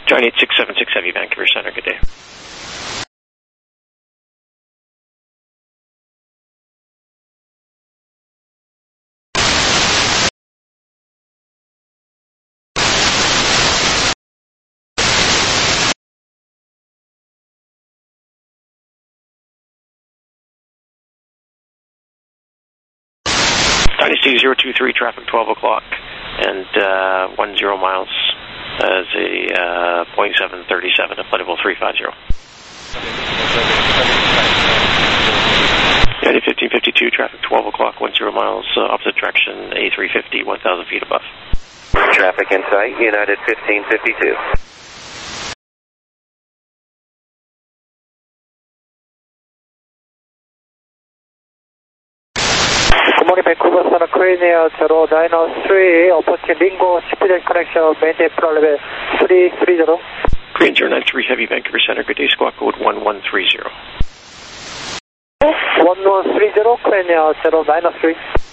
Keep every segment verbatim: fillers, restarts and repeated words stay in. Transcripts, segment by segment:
Join eight six seven six Heavy, Vancouver Center, good day. Dynasty zero two three, traffic twelve o'clock, and uh, one zero miles as a uh, point seven three seven, a flight level three five zero. United fifteen fifty-two, traffic twelve o'clock, one zero miles, uh, opposite direction, A three fifty, one thousand feet above. Traffic in sight, United fifteen fifty-two. Good morning, Vancouver Center, Crane Air zero nine three, approaching Lingo, Spirit connection, maintain floor level three three zero. Crane zero nine three, Heavy, Vancouver Center, good day, squawk code one one three zero. one one three zero, Crane Air zero nine three.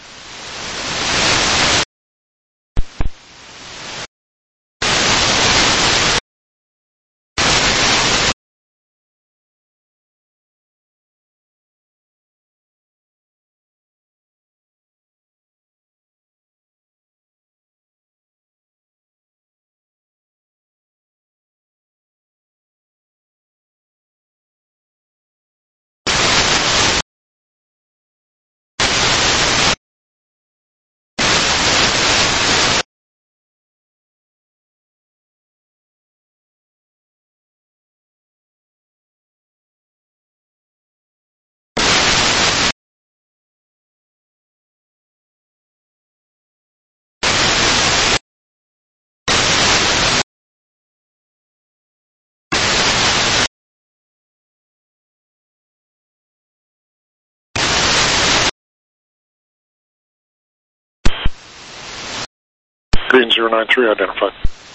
Green zero nine three identified.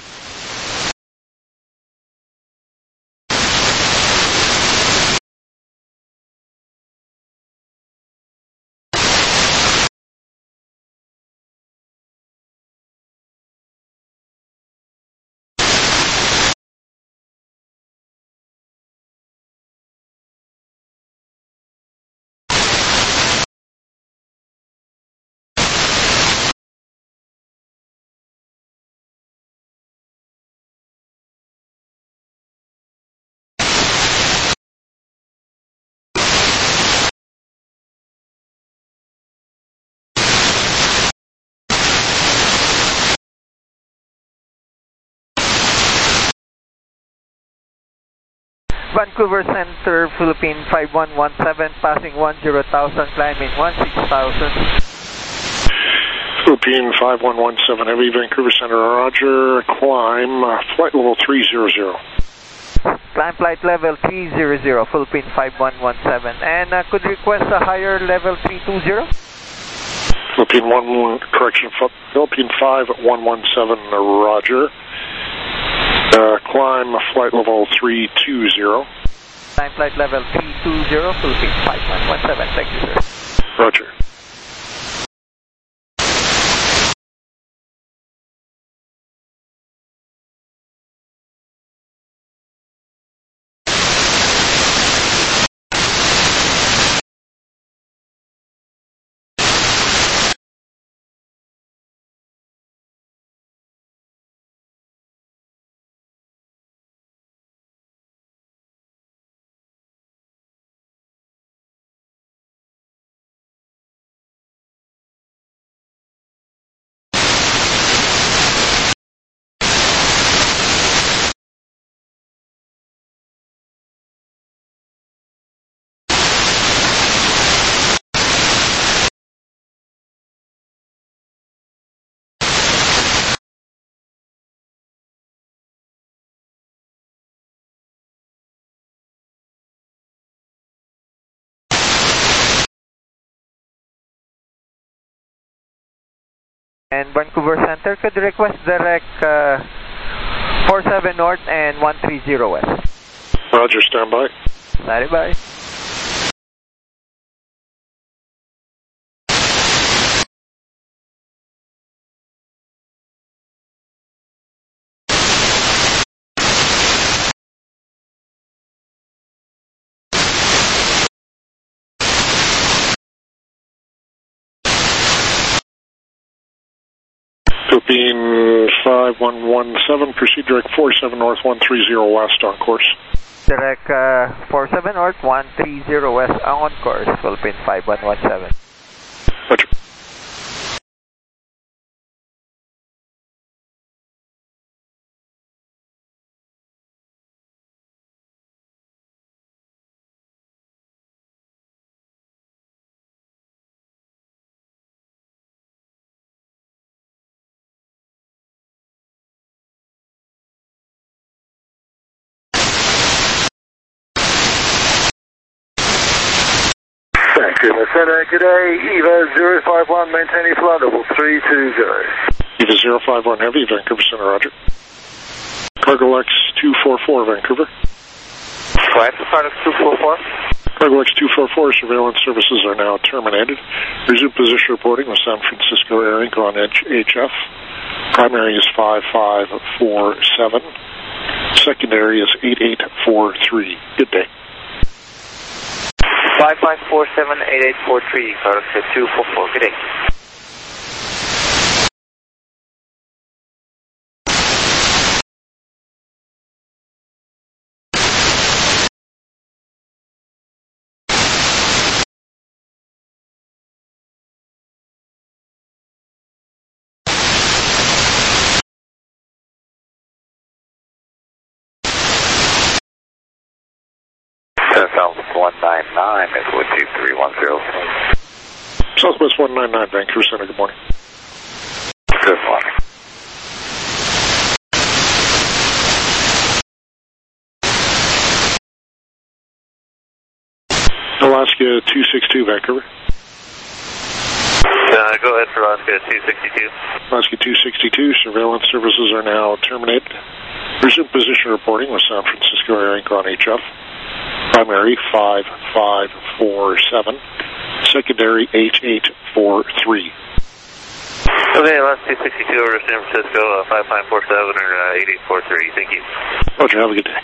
Vancouver Center, Philippine five one one seven, passing one zero thousand, climbing one six thousand. Philippine five one one seven, Heavy, Vancouver Center, roger, climb, uh, flight level three zero zero. Climb flight level three zero zero, Philippine five one one seven, and uh, could request a higher level three two zero? Philippine one, correction, Philippine five one one seven, roger. Uh, climb flight level three two zero. Climb flight level three two zero, Philippine five one one seven, thank you, sir. Roger. And Vancouver Center, could request direct uh, four seven North and one three zero West. Roger, standby. Bye bye. Philippine five one one seven, proceed direct four seven north one three zero west on course. Direct uh, four seven north one three zero west on course, Philippine five one one seven. Roger. Vancouver Center, good day, EVA zero five one, maintaining flight level three two zero. EVA zero five one Heavy, Vancouver Center, roger. Cargo X two four four, Vancouver. Flight Cargo two four four. Cargo X two four four, surveillance services are now terminated. Resume position reporting with San Francisco Air Incorporated on H F. Primary is five five four seven. Secondary is eight eight four three. Good day. five five four seven, eight eight four three, Cargo two four four, good day. Southwest one nine nine, is one two three one zero. Southwest one nine nine, Vancouver Center, good morning. Good morning. Alaska two six two, Vancouver. Uh, go ahead for Alaska two sixty-two. Alaska two sixty-two, surveillance services are now terminated. Resume position reporting with San Francisco Air Incorporated on H F. Primary five five four seven. Secondary eight eight four three. Okay, Alaska two sixty-two over to San Francisco, uh, five five four seven or uh, eight eight four three. Thank you. Roger, have a good day.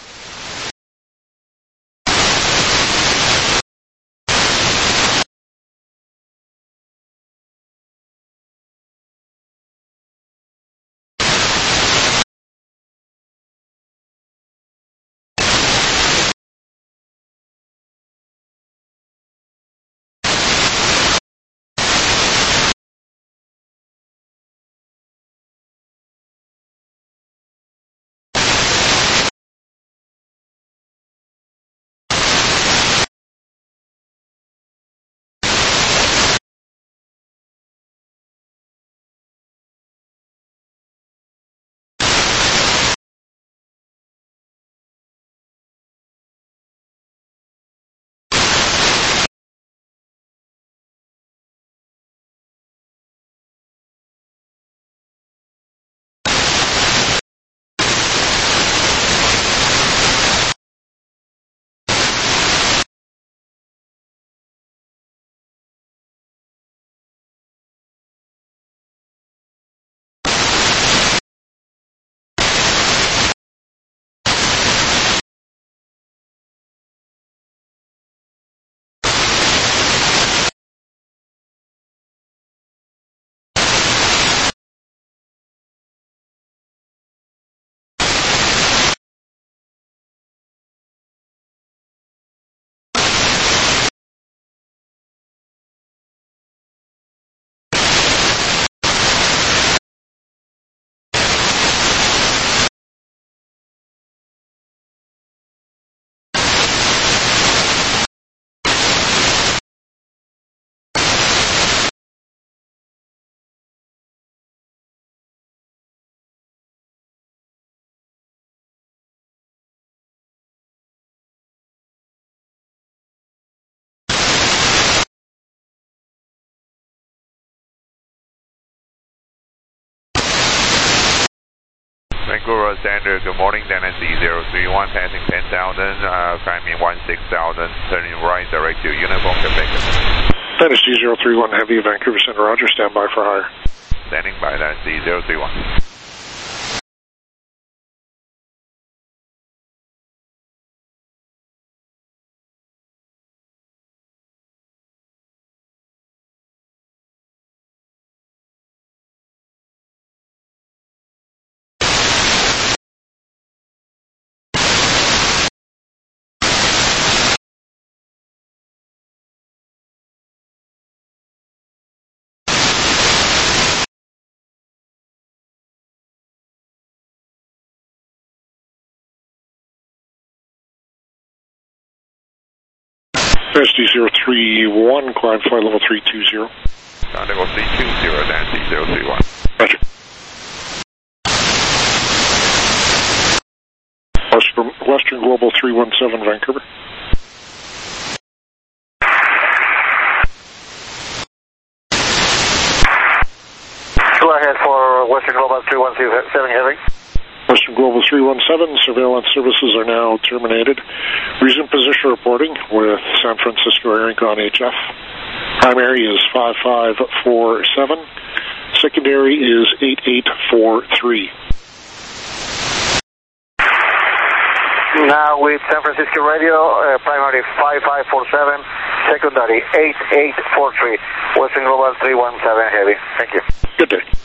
Vancouver Standard, good morning, Tennessee zero three one, passing ten thousand, uh, climbing one six thousand, turning right, direct to Uniform, Quebec. Tennessee zero three one Heavy, Vancouver Center, roger, stand by for hire. Standing by, Tennessee zero three one. S D zero three one, climb flight level three two zero. Ground level three two zero, Nancy zero three one. Roger. Western, Western Global three one seven, Vancouver. Go ahead for Western Global three one seven Heavy. Western Global three one seven, surveillance services are now terminated. Resume position reporting with San Francisco Air Inc on H F. Primary is five five four seven. Secondary is eight eight four three. Now with San Francisco Radio, uh, primary five five four seven, secondary eight eight four three. Western Global three one seven Heavy. Thank you. Good day.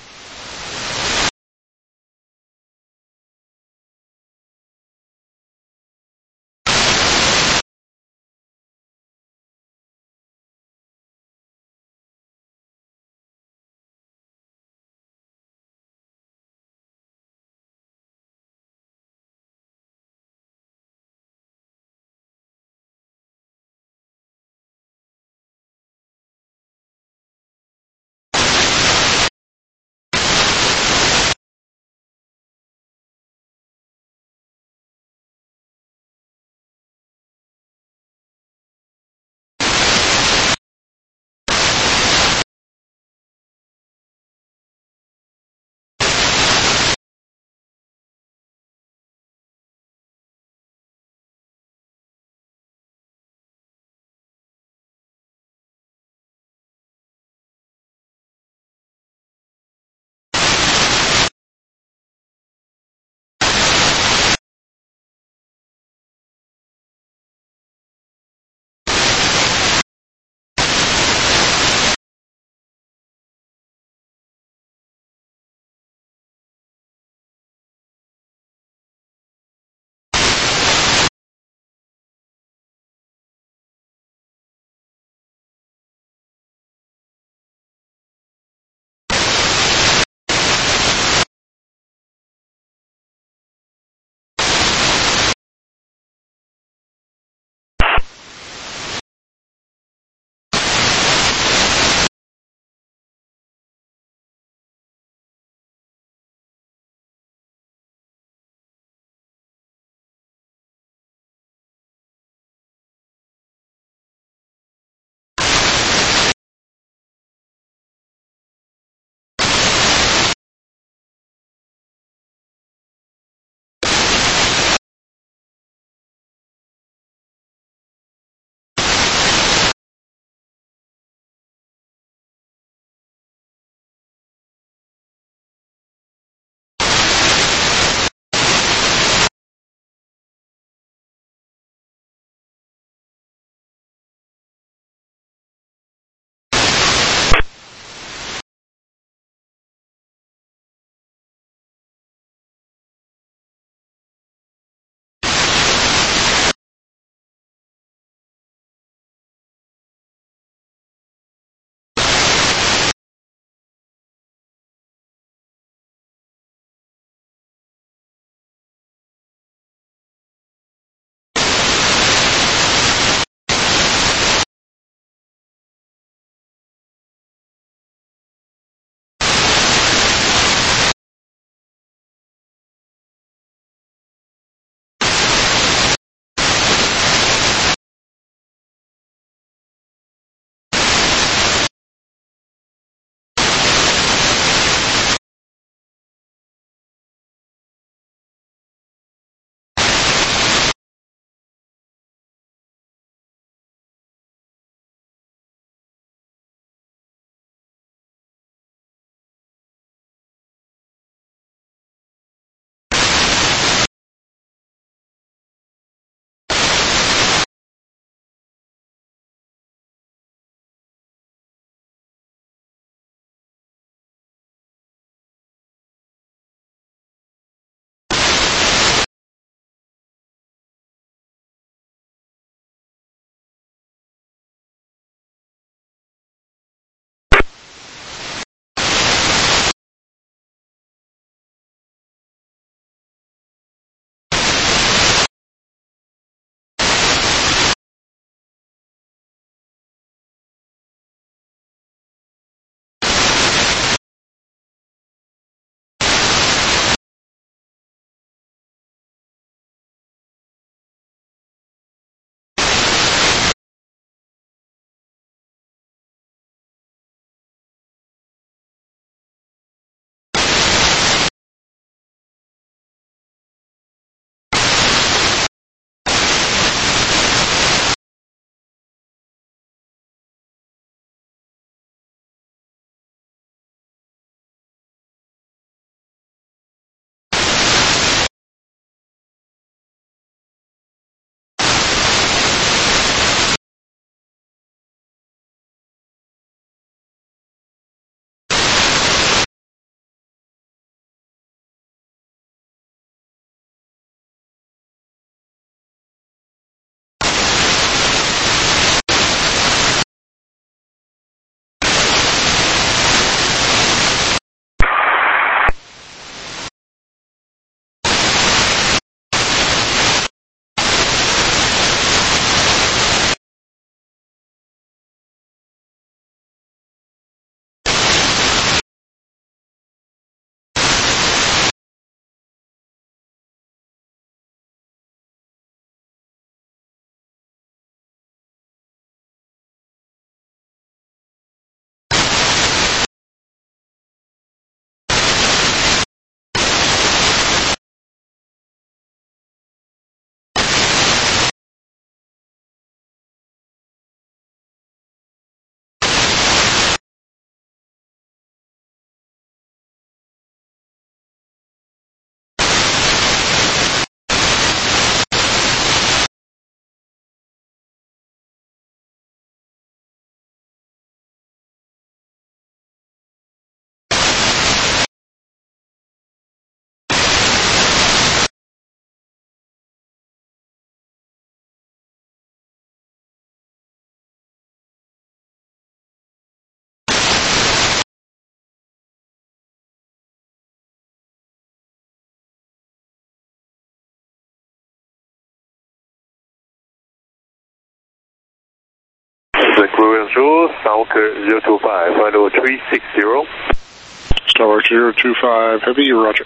Blue and Zulu, Stalker zero two five, flight level three six zero. Stalker zero two five, heavy, roger.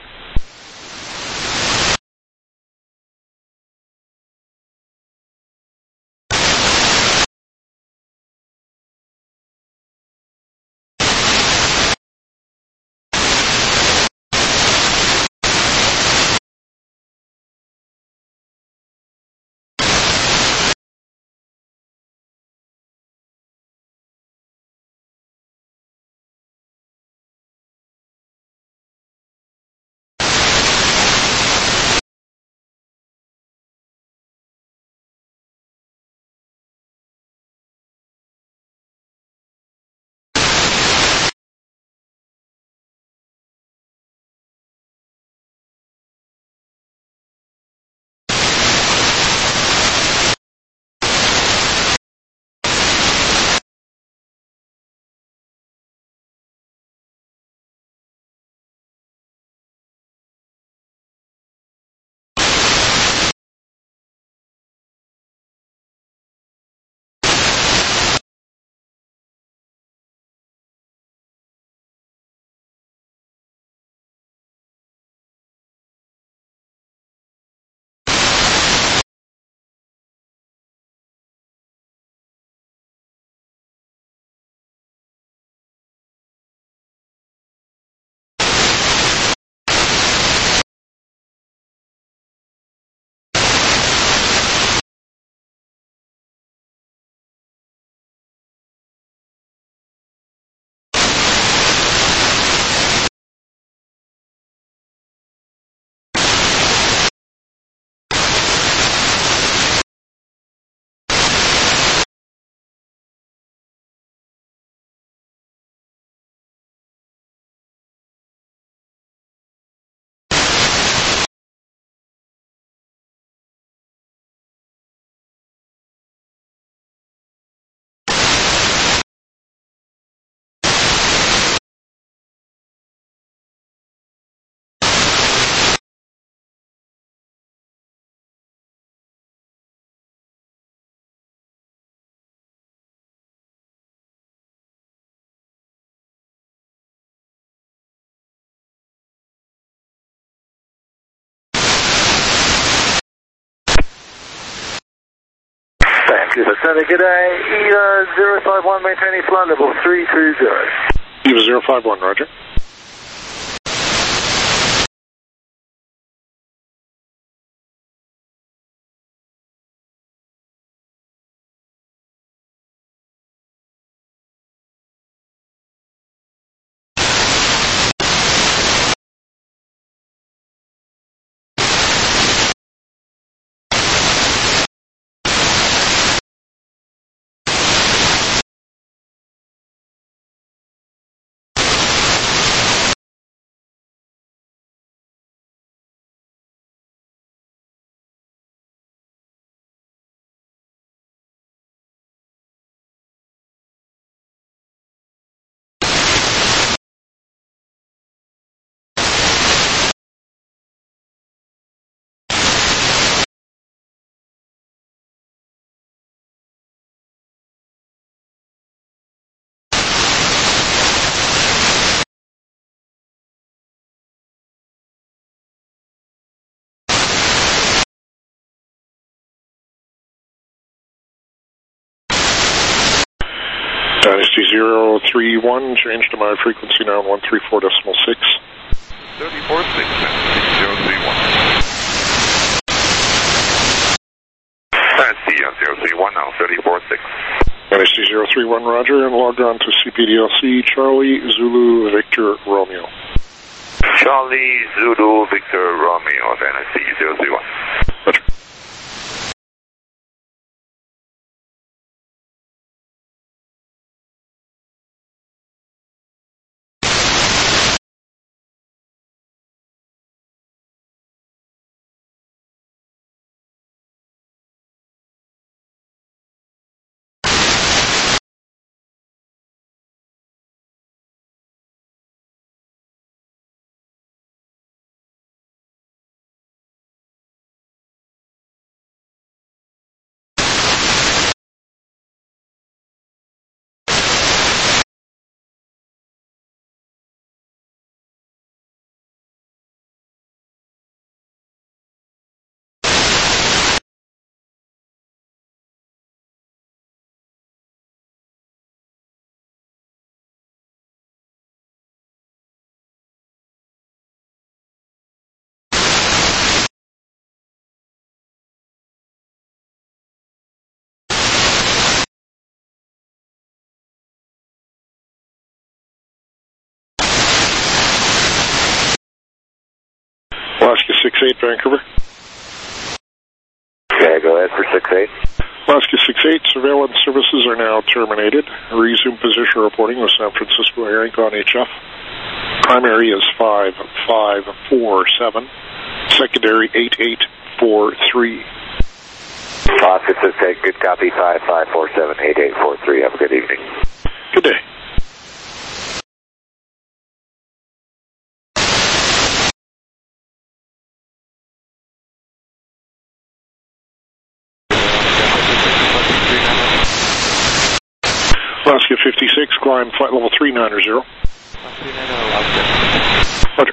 Thank you for sending good day. EVA zero five one, maintaining flight level three two zero. EVA zero five one, roger. Dynasty zero three one, change to my frequency now one three four decimal six. thirty-four six, zero three one. Dynasty zero three one now, thirty-four six. Dynasty zero three one, roger, and logged on to C P D L C, Charlie Zulu Victor Romeo. Charlie Zulu Victor Romeo, Dynasty zero three one. Roger. six eight, Vancouver. Okay, go ahead for six eight. Alaska six eight, surveillance services are now terminated. Resume position reporting with San Francisco Air Inc on H F. Primary is five five four seven. Secondary eight eight four three. Alaska six eight, good copy, five five four seven, eight eight four three. Have a good evening. Good day. Alaska fifty-six, climb flight level three ninety. Roger.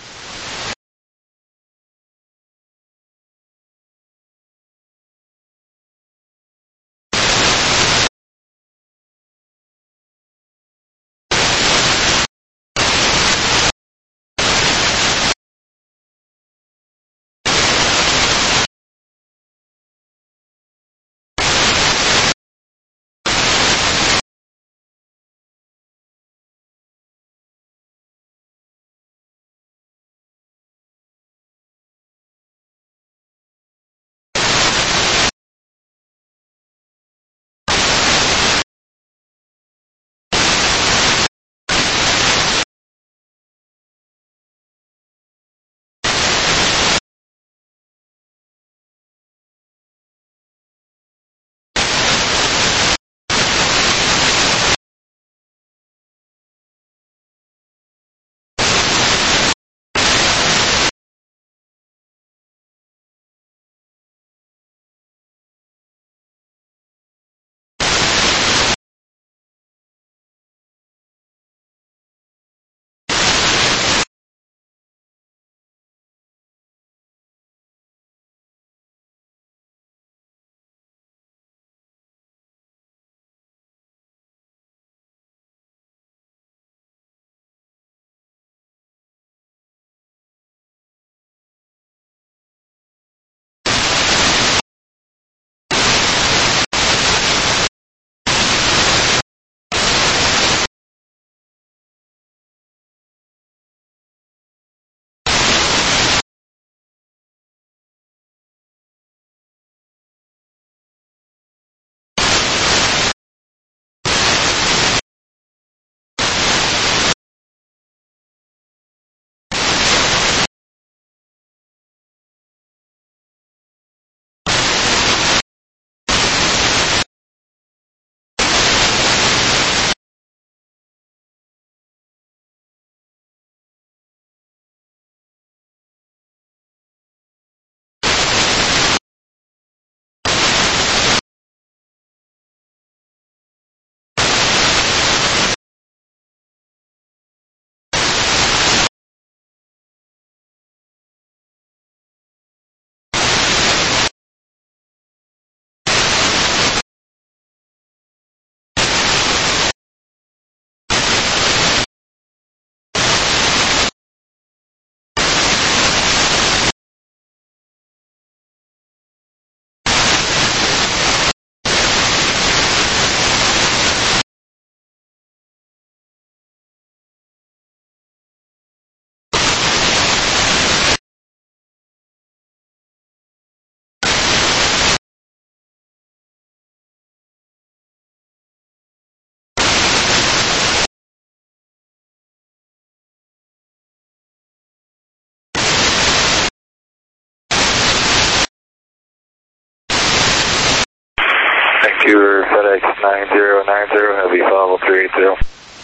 Vancouver, FedEx nine zero nine zero, heavy, follow three eight zero.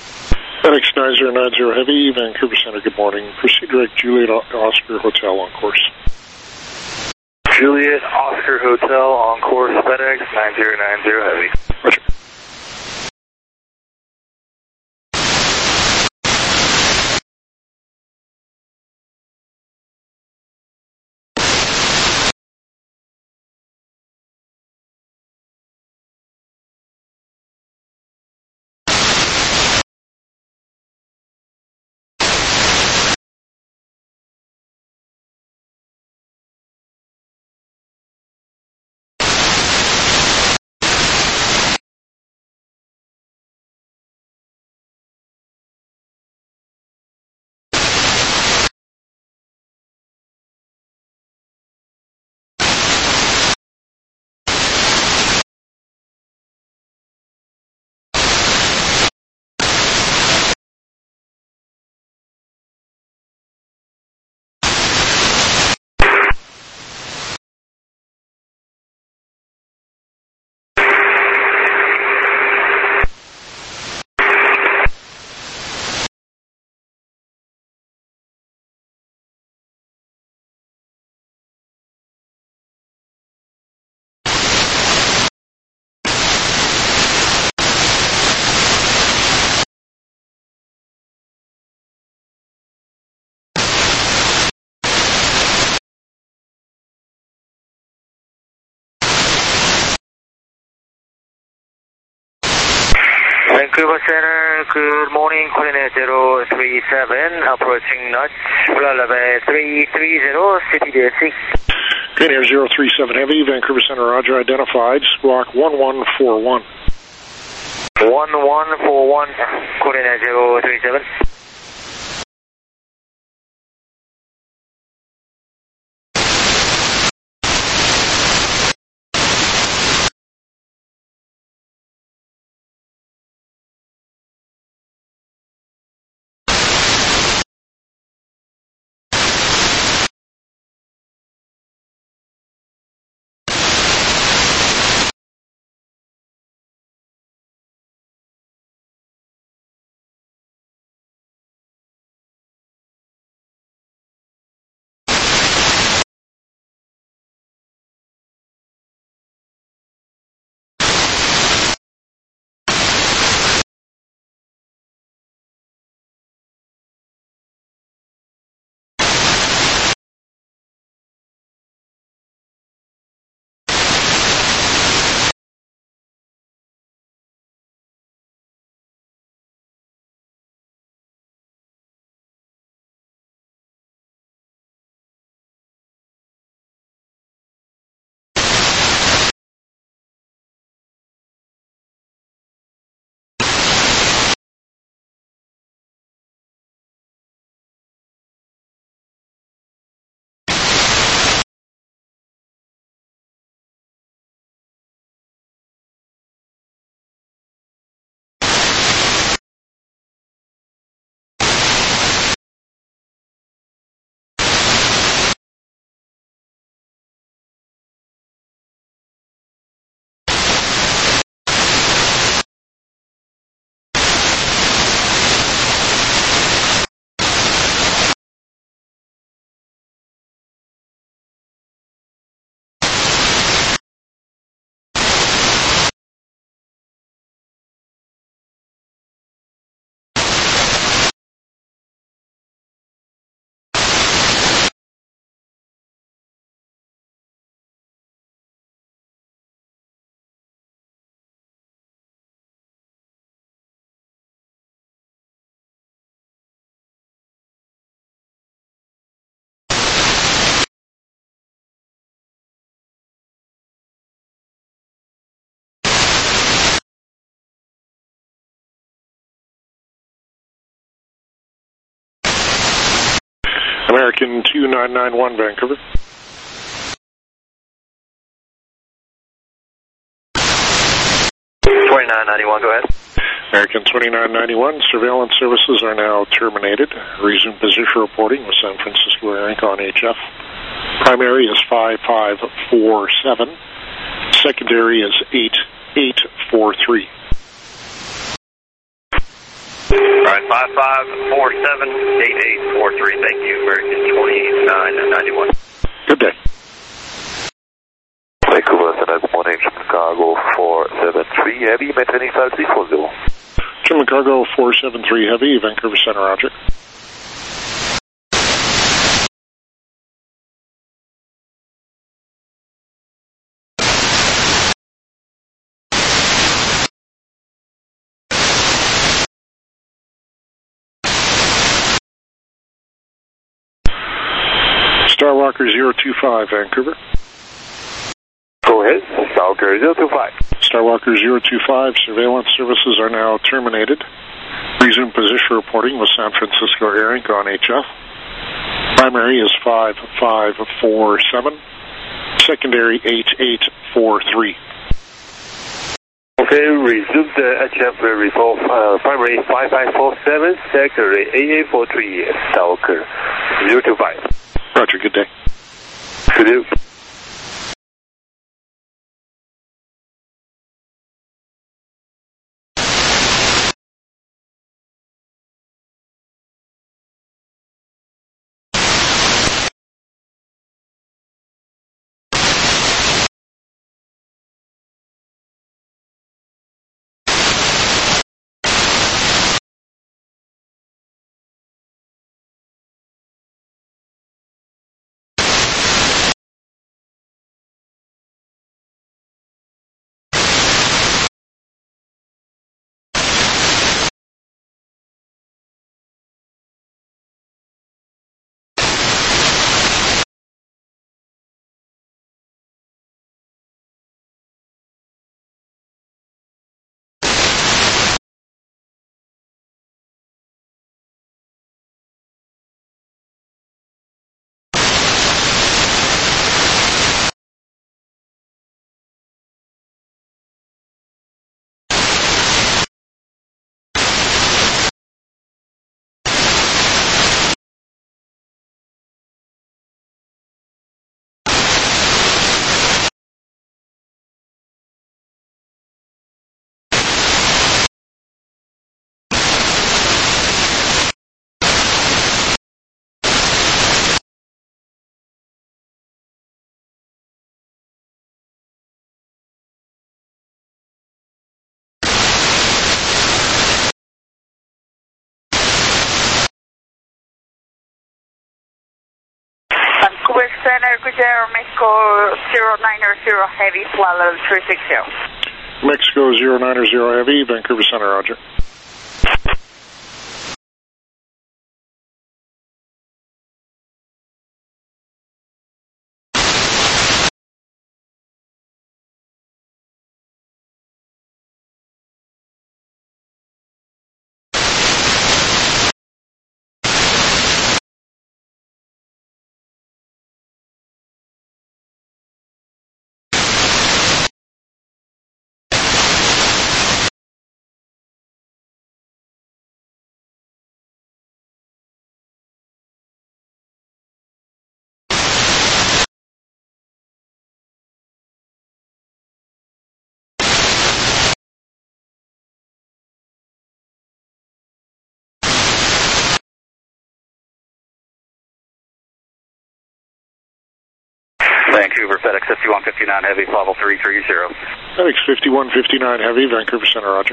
FedEx nine zero nine zero Heavy, Vancouver Center, good morning. Proceed direct Juliet Oscar Hotel on course. Juliet Oscar Hotel on course, FedEx nine zero nine zero Heavy. Roger. Vancouver Center, good morning, coordinate zero three seven, approaching Notch, flight level three three zero, City D S C. Green Air zero three seven Heavy, Vancouver Center, roger, identified, squawk one one four one. one one four one, coordinate zero three seven. American two nine nine one, Vancouver. twenty-nine ninety-one, go ahead. American twenty-nine ninety-one, surveillance services are now terminated. Resume position reporting with San Francisco Air Inc on H F. Primary is five five four seven. Secondary is eight eight four three. Alright, five five four seven, eight eight four three, thank you, American twenty-nine ninety-one. Good day. Vancouver Center, good morning, Chicago four seven three Heavy, maintaining five three four zero. German Cargo four seven three Heavy, Vancouver Center, roger. Starwalker zero two five, Vancouver. Go ahead, Starwalker zero two five. Starwalker zero two five, surveillance services are now terminated. Resume position reporting with San Francisco Air Inc on H F. Primary is five five four seven. Secondary eight eight four three. Okay, resume the H F report. Uh, primary five five four seven, secondary eight eight four three, Starwalker zero two five. Roger, good day. Good day. Center, Gujero, Mexico zero nine zero Heavy, flight level three six zero. Mexico zero nine zero Heavy, Vancouver Center, roger. Vancouver, FedEx fifty-one fifty-nine Heavy, level three three zero. FedEx fifty-one fifty-nine Heavy, Vancouver Center, roger.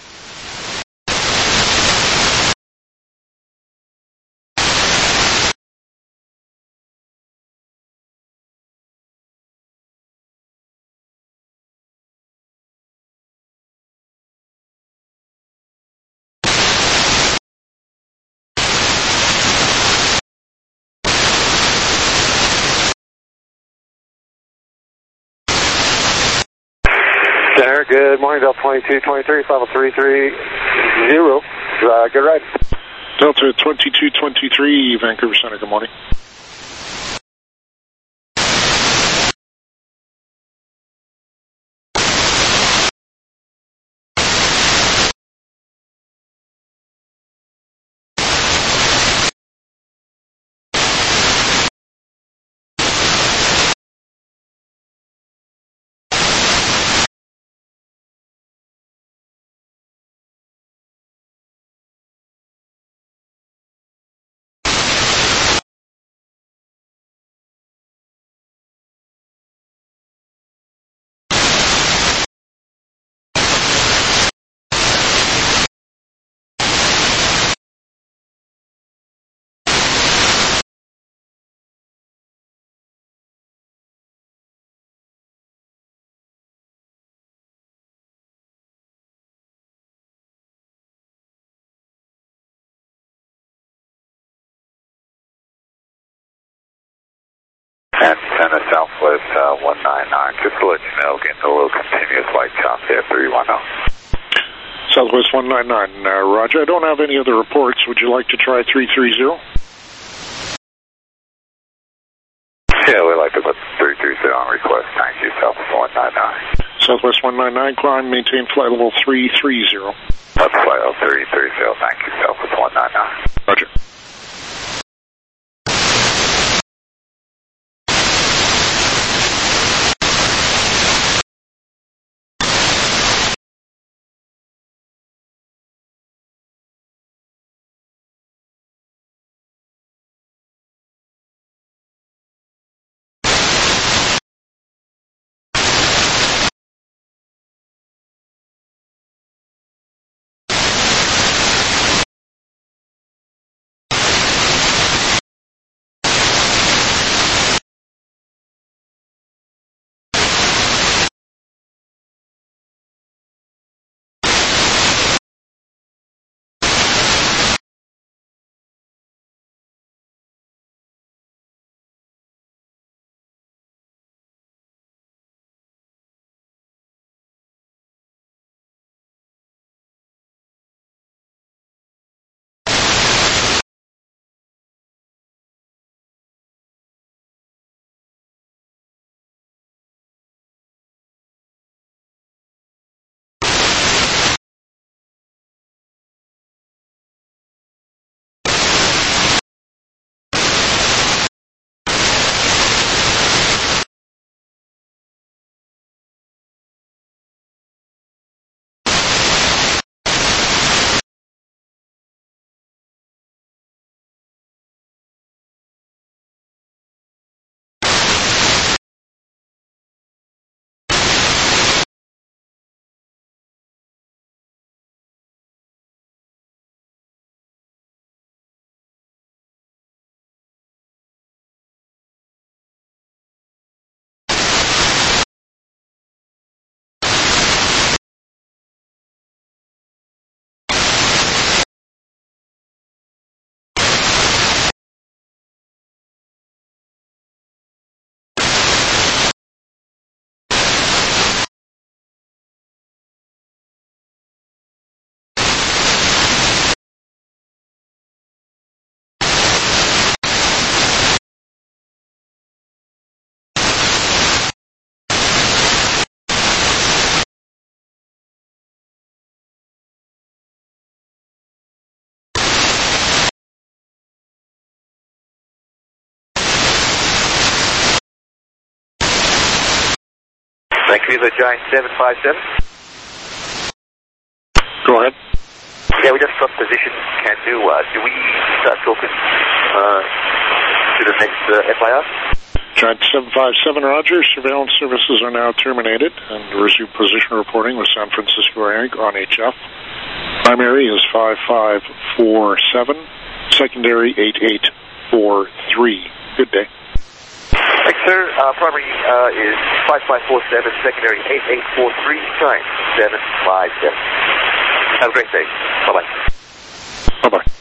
Center, good morning, Delta twenty-two twenty-three, level three three zero. Uh, good ride. Delta twenty-two twenty-three, Vancouver Center, good morning. Antenna Southwest uh, one nine nine, just to let you know, getting a little continuous light chop there, three one zero. Southwest one nine nine, uh, roger. I don't have any other reports. Would you like to try three three zero? Yeah, we'd like to put three three zero on request. Thank you, Southwest one nine nine. Southwest one nine nine, climb, maintain flight level three three zero. That's flight level three three zero. Thank you, Southwest one nine nine. Roger. Vancouver Giant seven five seven. Go ahead. Yeah, we just got position. Can do. Uh, do we start talking uh, to the next uh, F I R? Giant seven five seven, Roger. Surveillance services are now terminated and resume position reporting with San Francisco Air on H F. Primary is five five four seven, secondary eight eight four three. Good day. Thanks, sir. Uh, primary uh, is five five four seven, secondary eight eight four three, Giant seven five seven. Have a great day. Bye-bye. Bye-bye.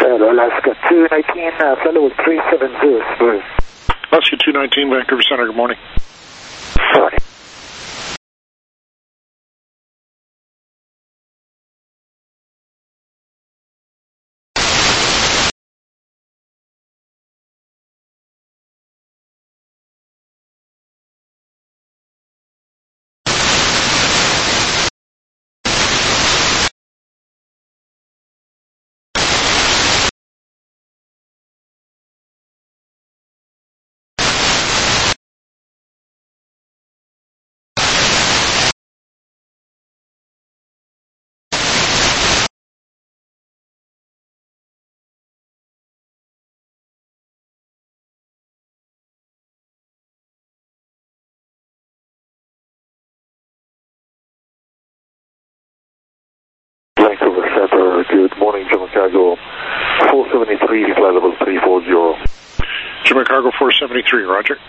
Hello, Alaska two nineteen, uh, flight level three seven zero. Alaska two nineteen, Vancouver Center, good morning. Sorry. Vancouver Center, good morning, German Cargo four seventy-three, flight level three four zero. German Cargo four seventy-three, roger.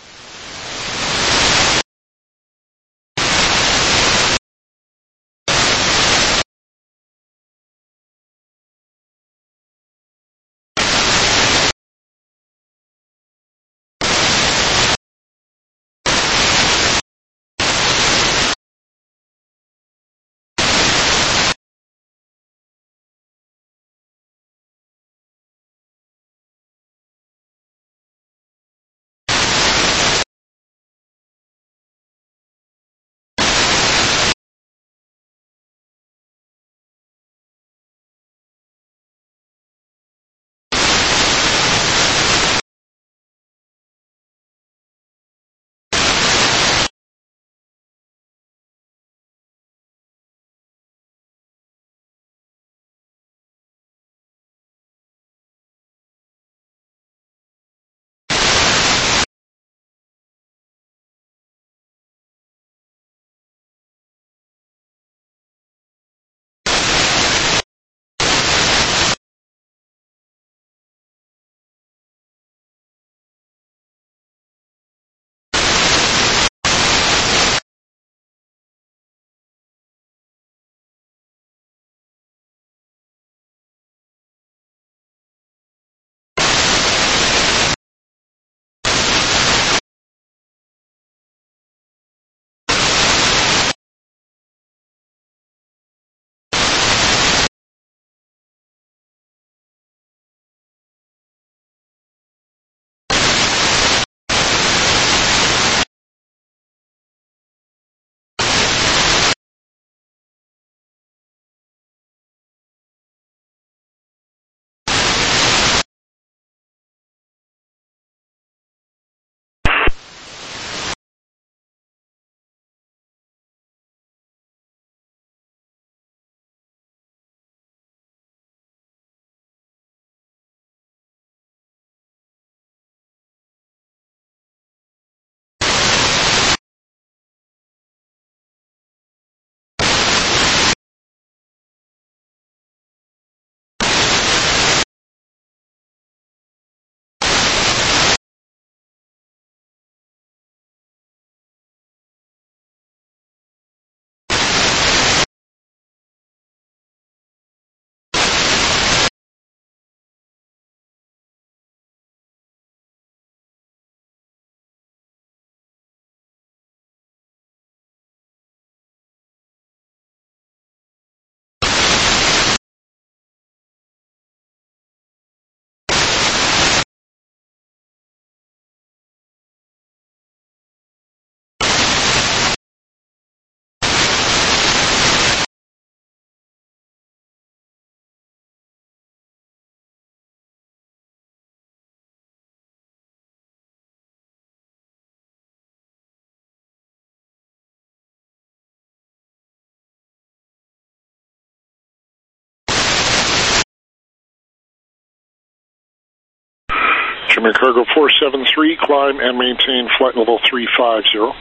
German Cargo four seven three, climb and maintain flight level three five zero.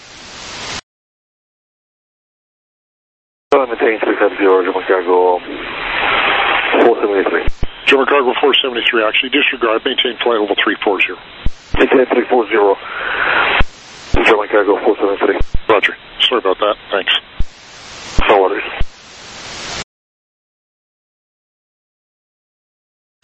Maintain three five zero, German Cargo four seventy-three. German Cargo four seventy-three, actually disregard, maintain flight level three four zero. Maintain three four zero, German Cargo four seventy-three. Roger, sorry about that, thanks. No worries.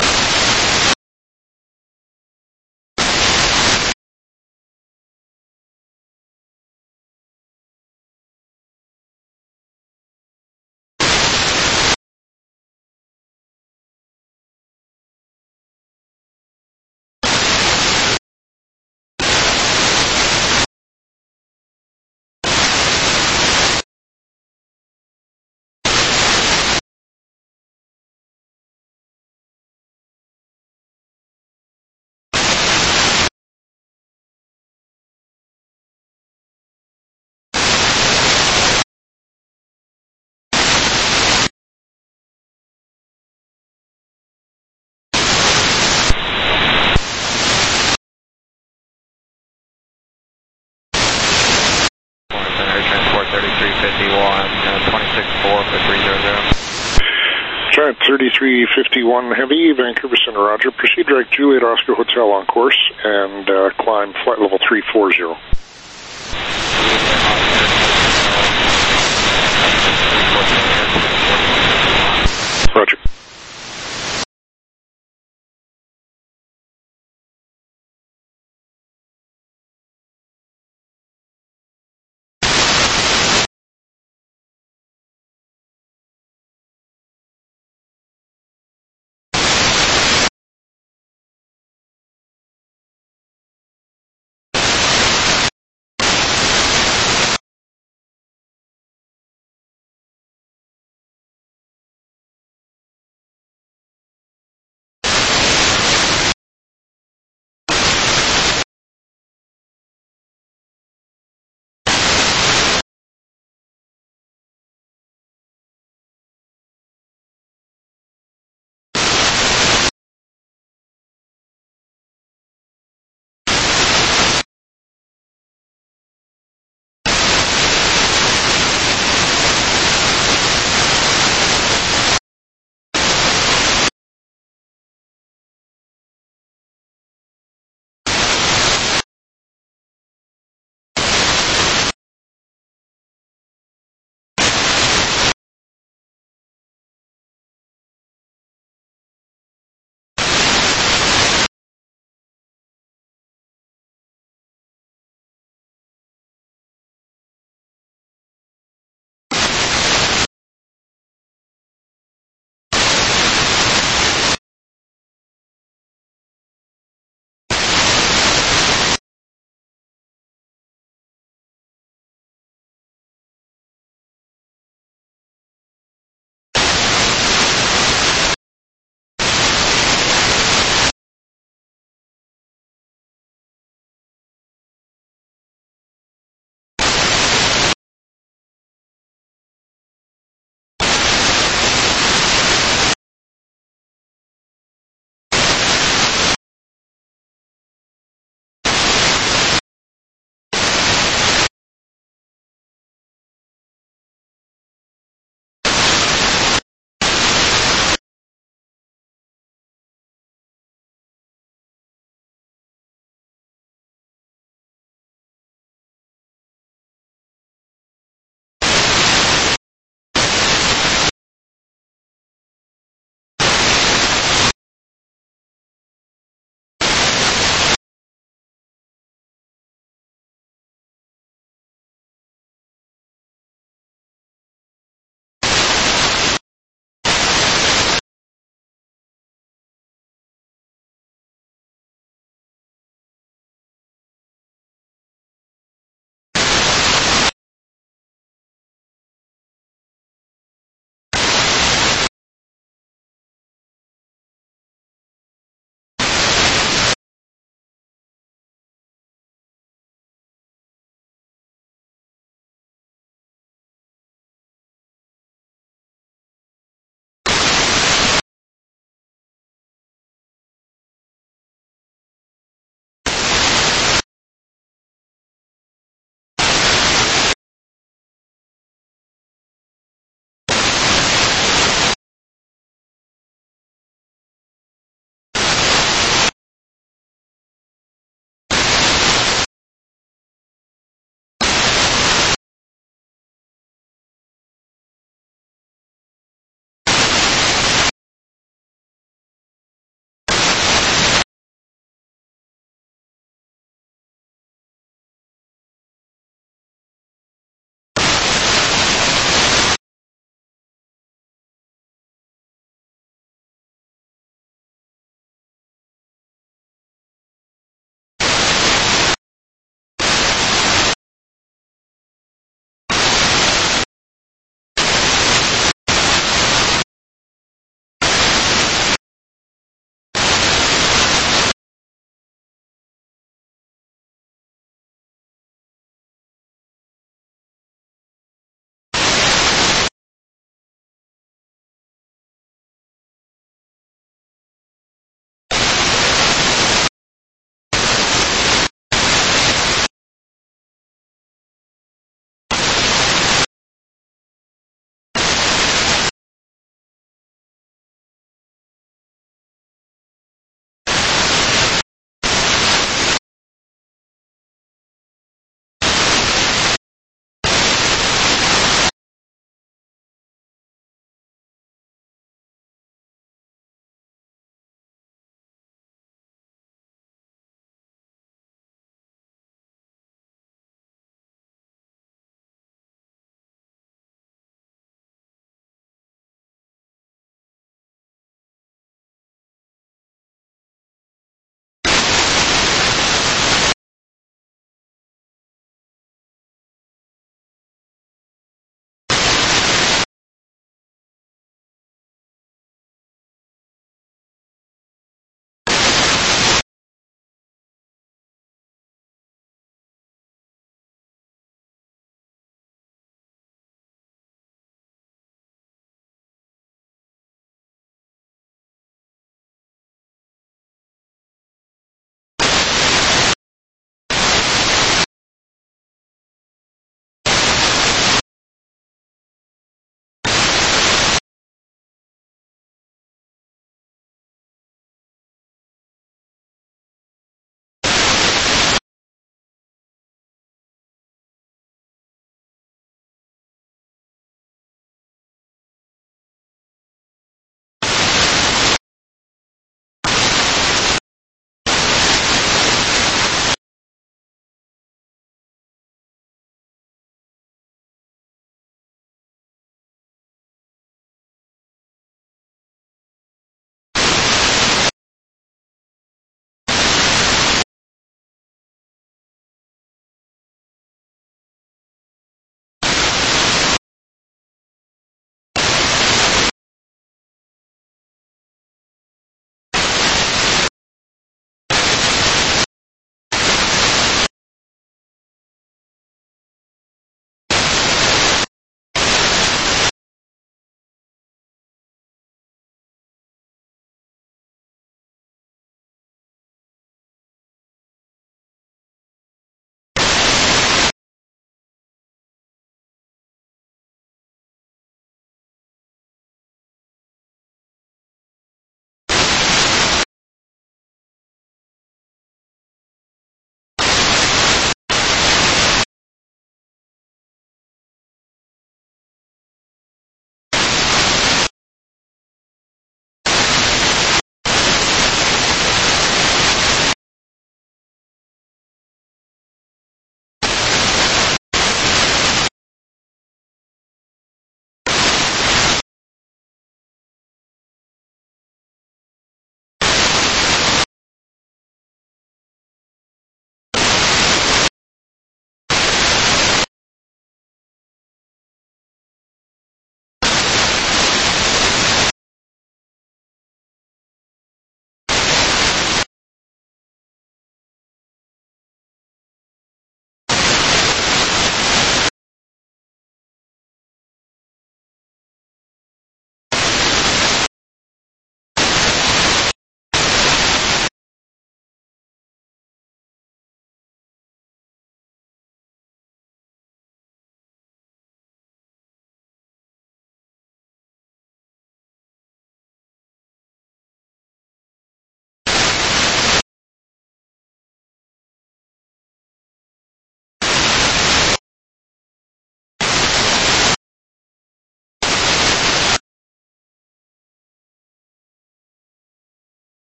Alright, thirty-three fifty-one Heavy, Vancouver Center, Roger. Proceed direct Juliet Oscar Hotel on course and uh, climb flight level three forty. Roger.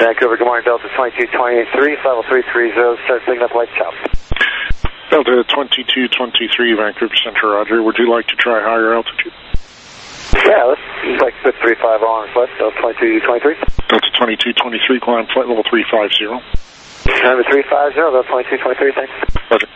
Vancouver, good morning, Delta twenty-two twenty-three, five oh three three zero, start picking up light chop. Delta twenty-two twenty-three, Vancouver Center, Roger. Would you like to try higher altitude? Yeah, let's like put three five on request, Delta twenty-two twenty-three. Delta twenty-two twenty-three, climb flight level three five zero. Number three five zero, Delta twenty-two twenty-three, thanks. Roger.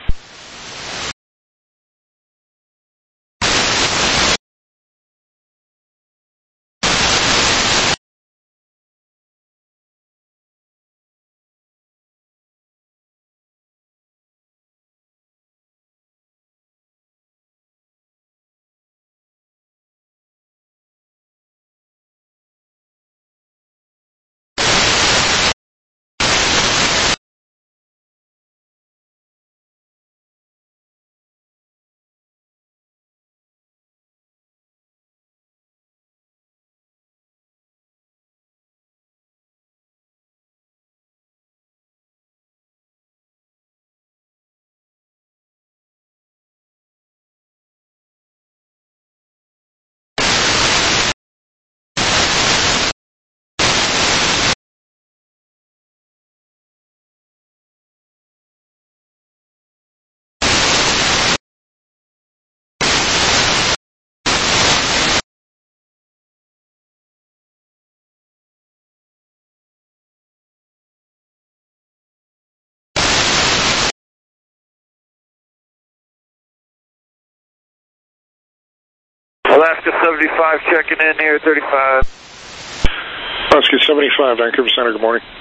Alaska seventy-five checking in here, thirty-five. Alaska seventy-five, Vancouver Center, good morning.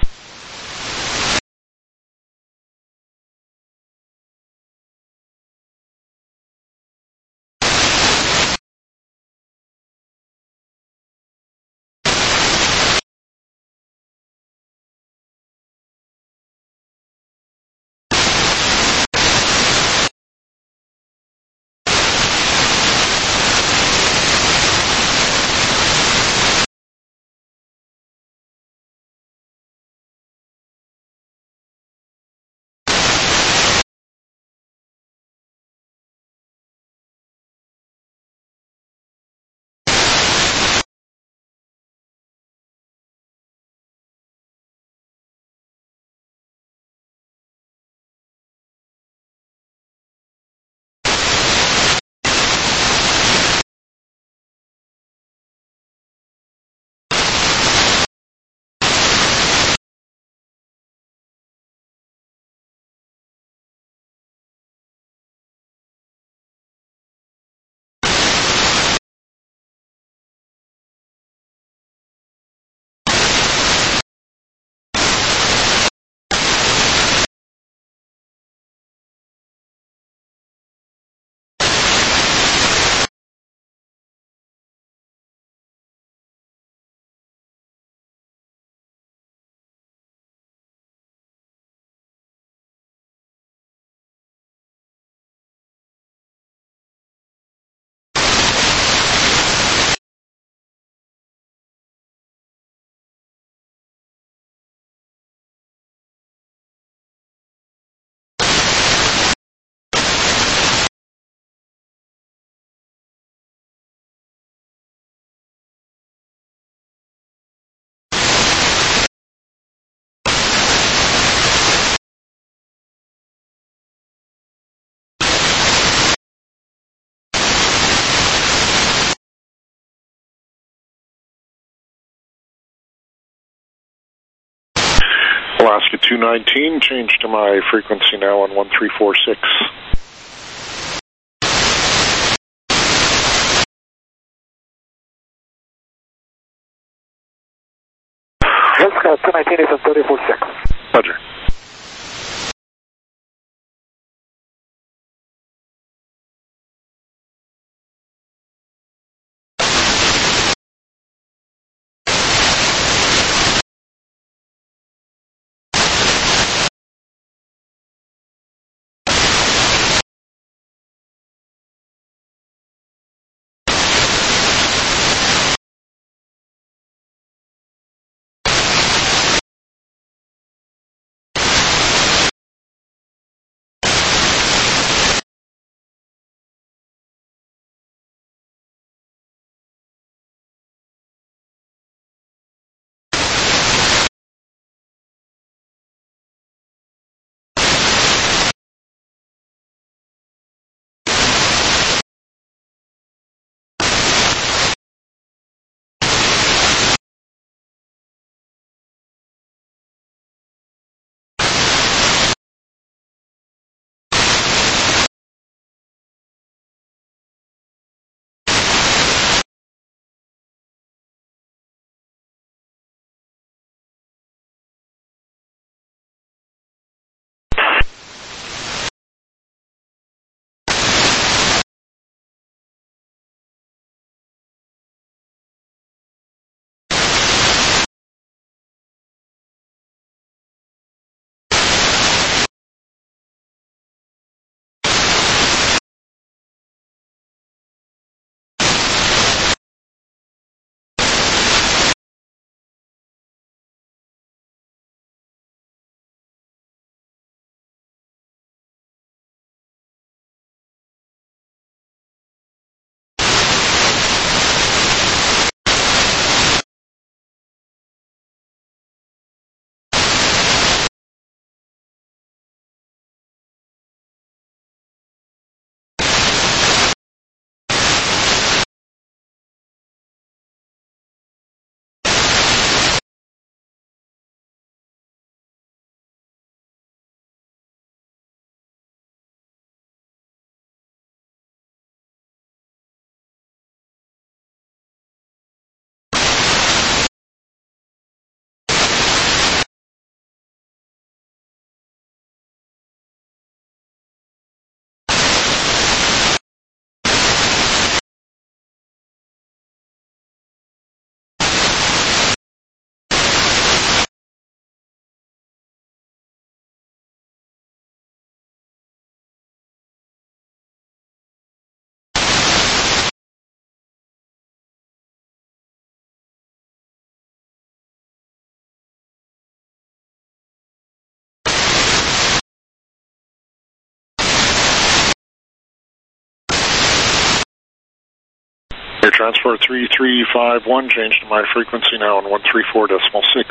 Alaska two nineteen, change to my frequency now on one three four six. Alaska two nineteen is on three four six. Roger. Air Transport three three five one, change to my frequency now on one three four decimal six.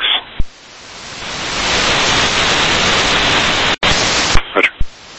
Roger.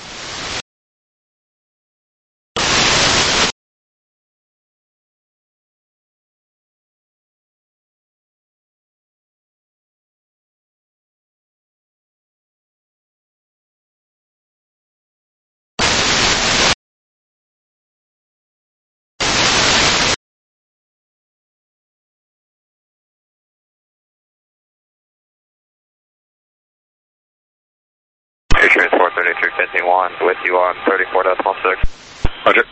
Air Transport thirty-three fifty-one, with you on thirty-four decimal six. Roger.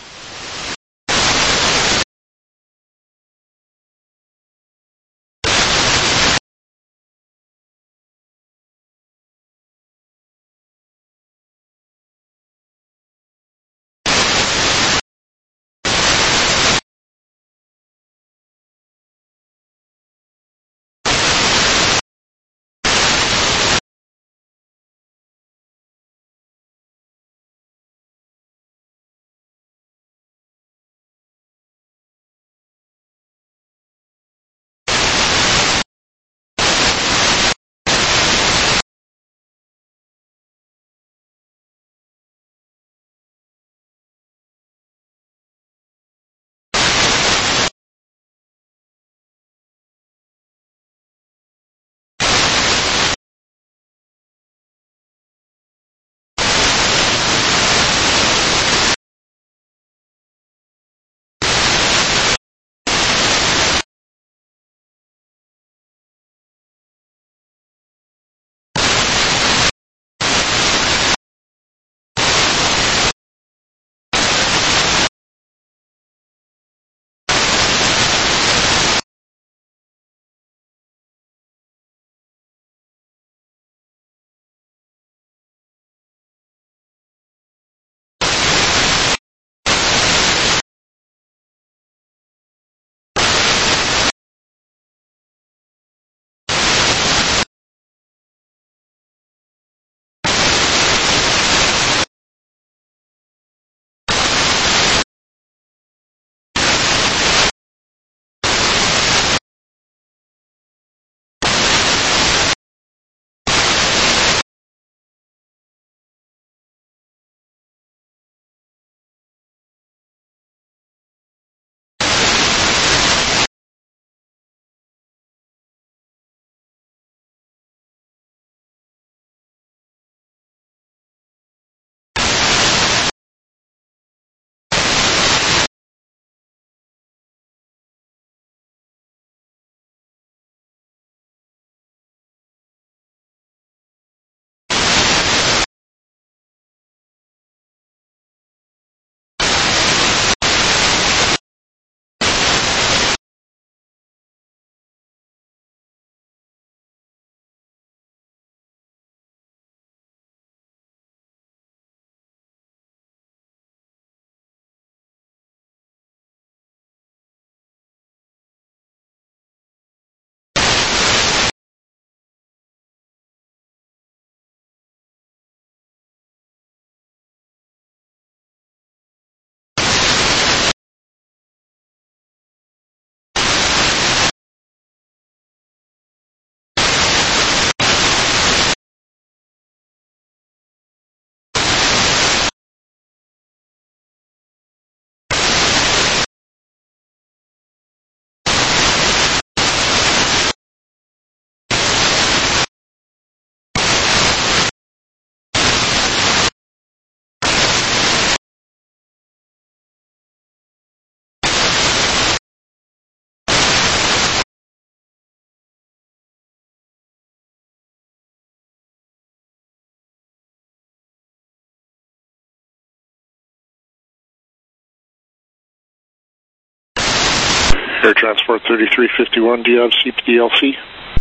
Air Transport thirty-three fifty-one, do you have C P D L C?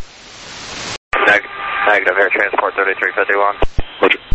Neg negative, Air Transport thirty-three fifty-one. Roger.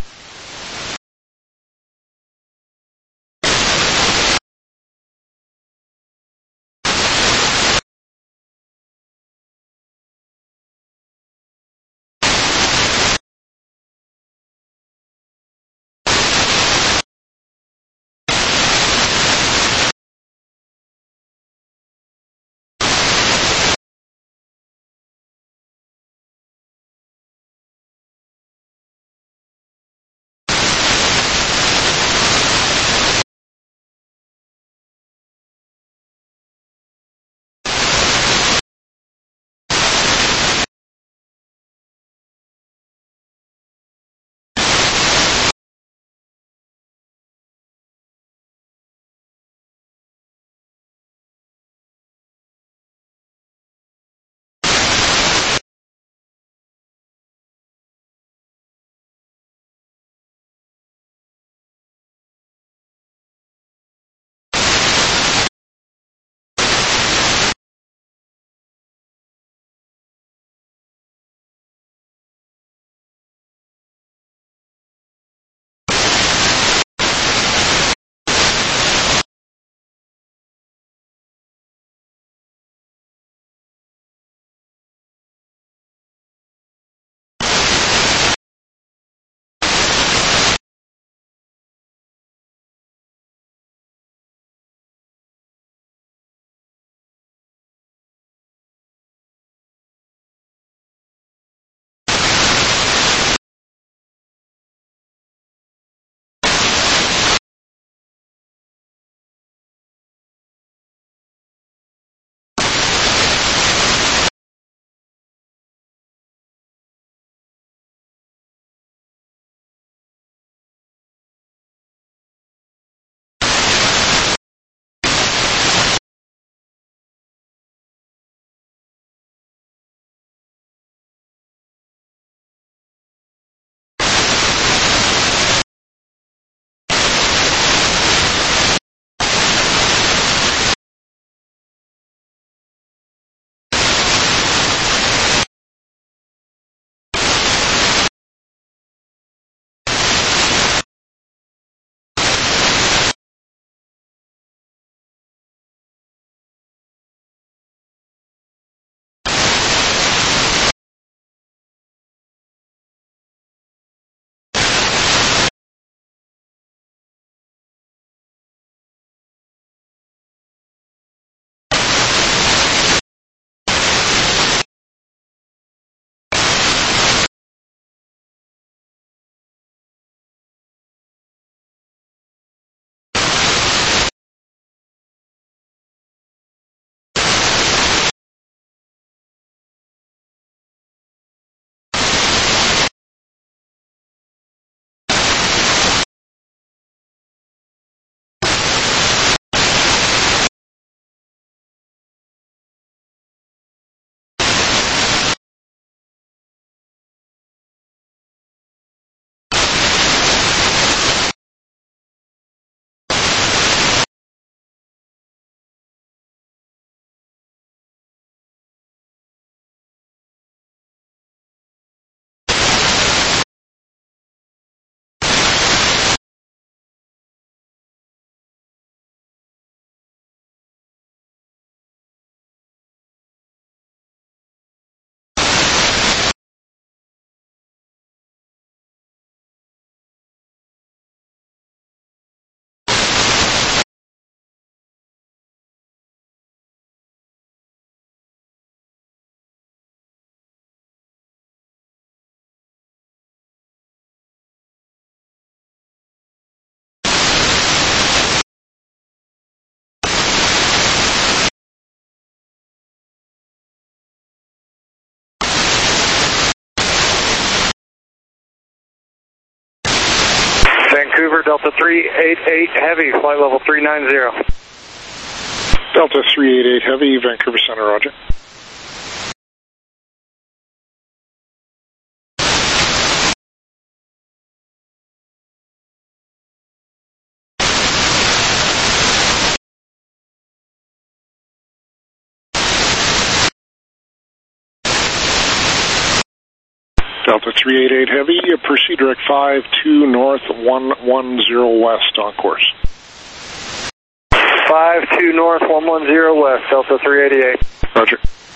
Vancouver, Delta three eight eight Heavy, flight level three nine zero. Delta three eight eight Heavy, Vancouver Center, roger. Delta three eight eight Heavy, proceed direct five two north, one one zero west on course. five two north, one one zero west, Delta three eight eight. Roger.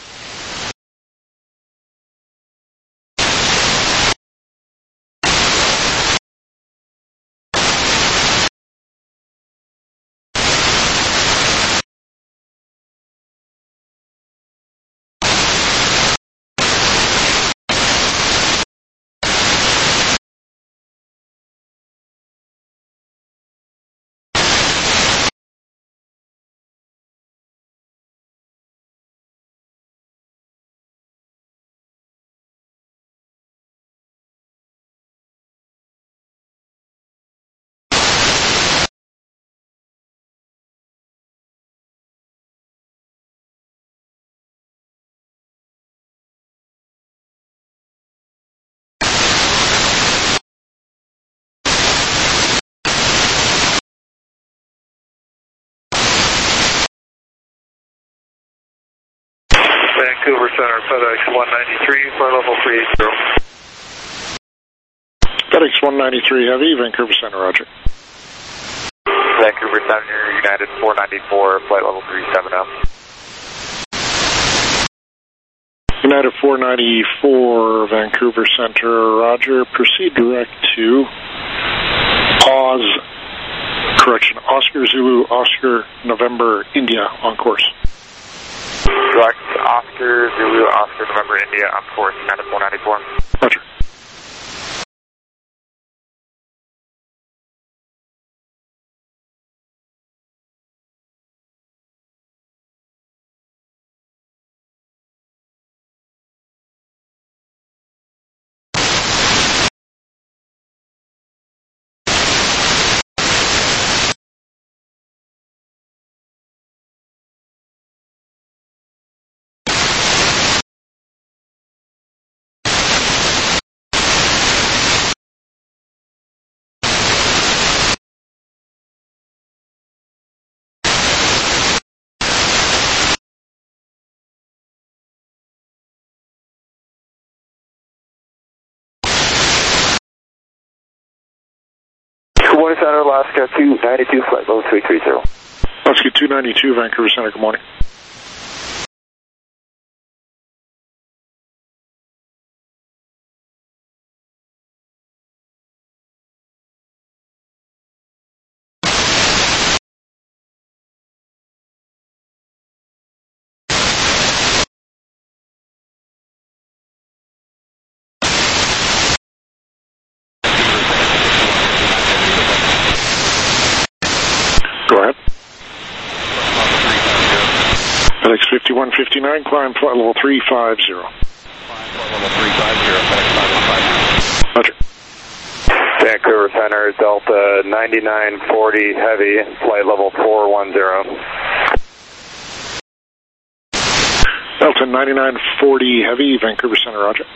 Vancouver Center, FedEx one ninety-three, flight level three eight zero. FedEx one ninety-three Heavy, Vancouver Center, roger. Vancouver Center, United four ninety-four, flight level three seven zero. United four ninety-four, Vancouver Center, roger. Proceed direct to Oz, correction, Oscar Zulu, Oscar November, India, on course. Direct Oscar Zulu, Oscar November, India, on course, United four ninety-four. Roger. Good morning, Center, Alaska two ninety-two, flight level three three zero. Alaska two ninety-two, Vancouver Center, good morning. Go ahead. FedEx fifty-one fifty-nine, climb flight level three five zero. Flight level three five zero, FedEx five one five. Roger. Vancouver Center, Delta ninety-nine forty Heavy, flight level four one zero. Delta ninety-nine forty Heavy, Vancouver Center, roger.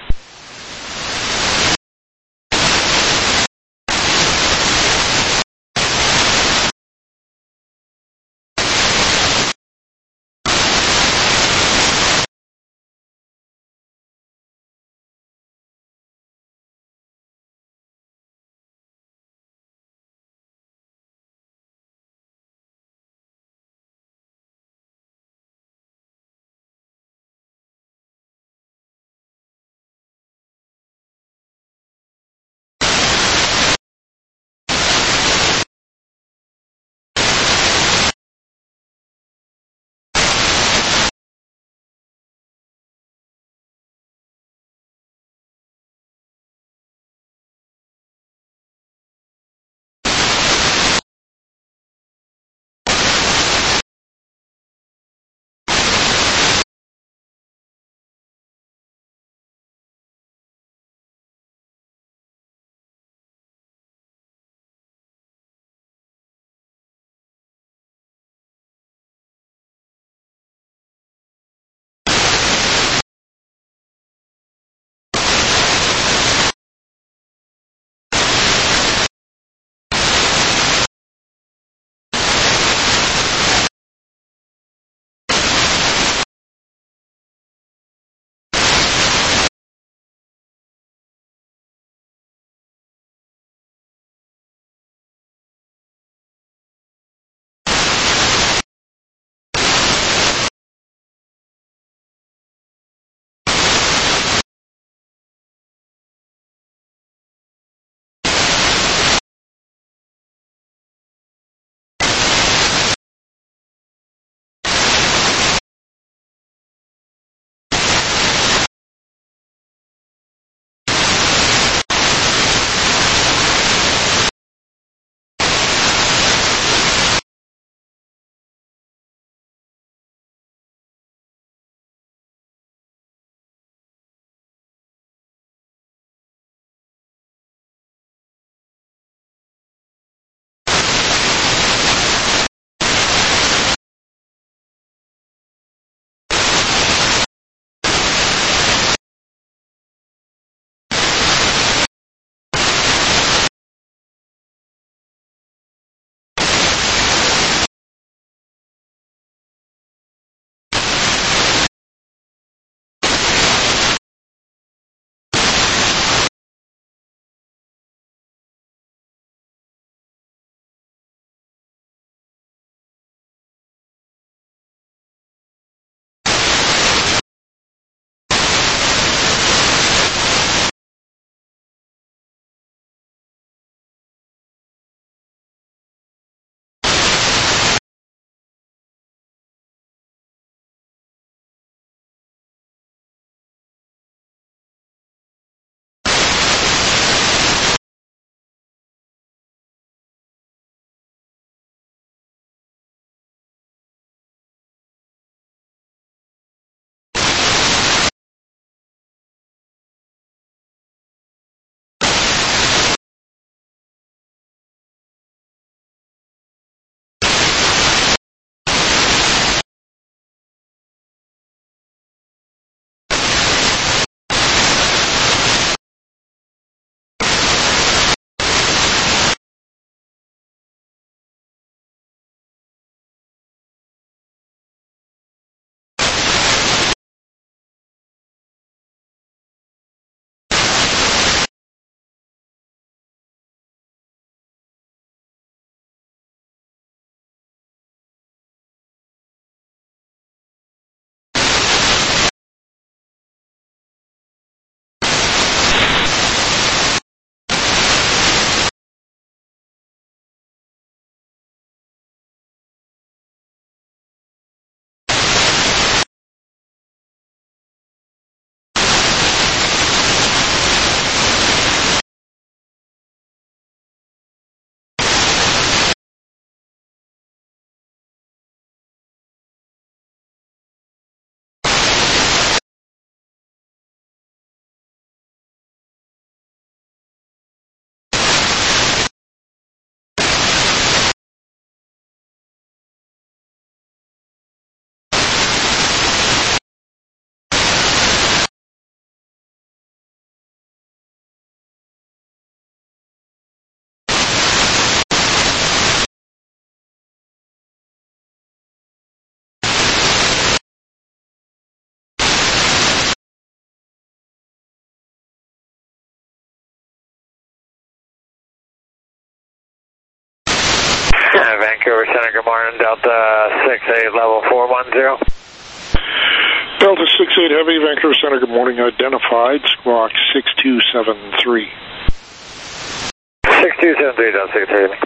Vancouver Center, good morning, Delta six eight, level four one zero. Delta six eight Heavy, Vancouver Center, good morning, identified, squawk six two seven three. six two seven three, Delta six eight.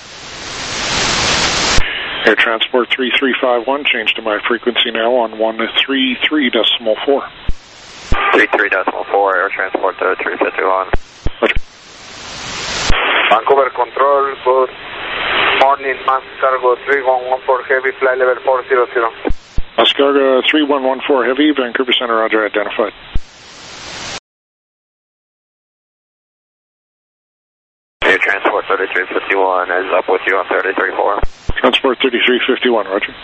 Air Transport three three five one, change to my frequency now on one three three decimal four. three three decimal four, Air Transport uh, three fifty-one. Roger. Vancouver Control, good morning, mass cargo three one one four Heavy, flight level four zero zero. Mass cargo three one one four Heavy, Vancouver Center, roger, identified. Air Transport thirty-three fifty-one is up with you on thirty-three four. Transport thirty-three fifty-one, roger.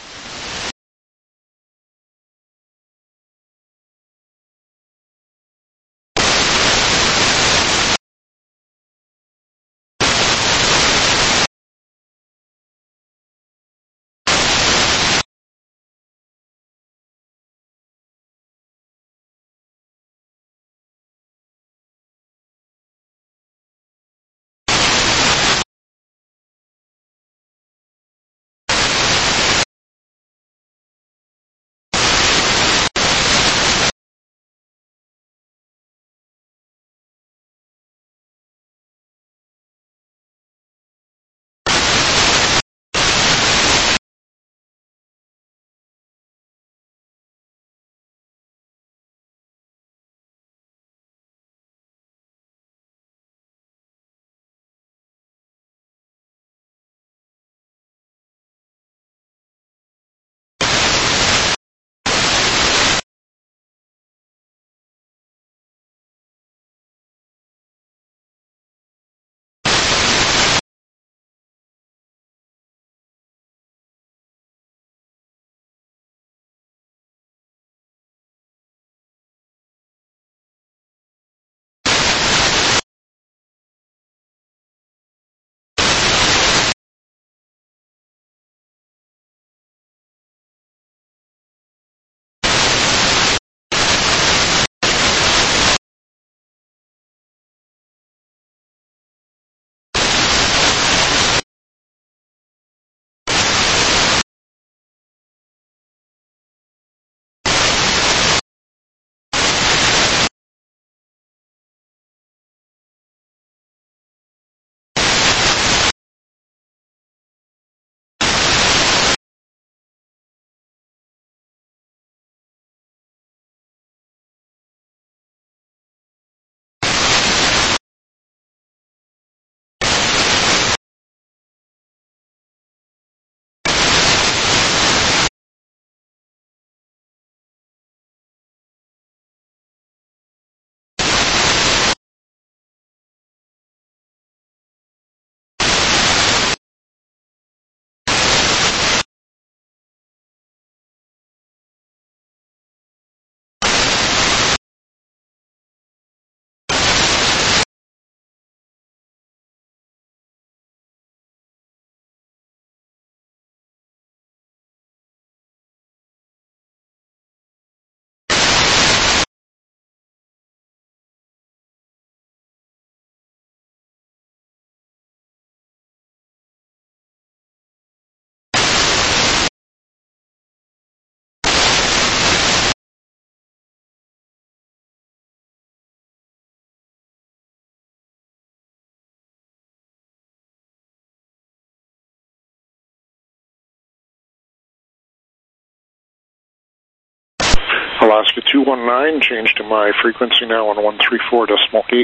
Alaska two one nine, change to my frequency now on one three four decimal eight.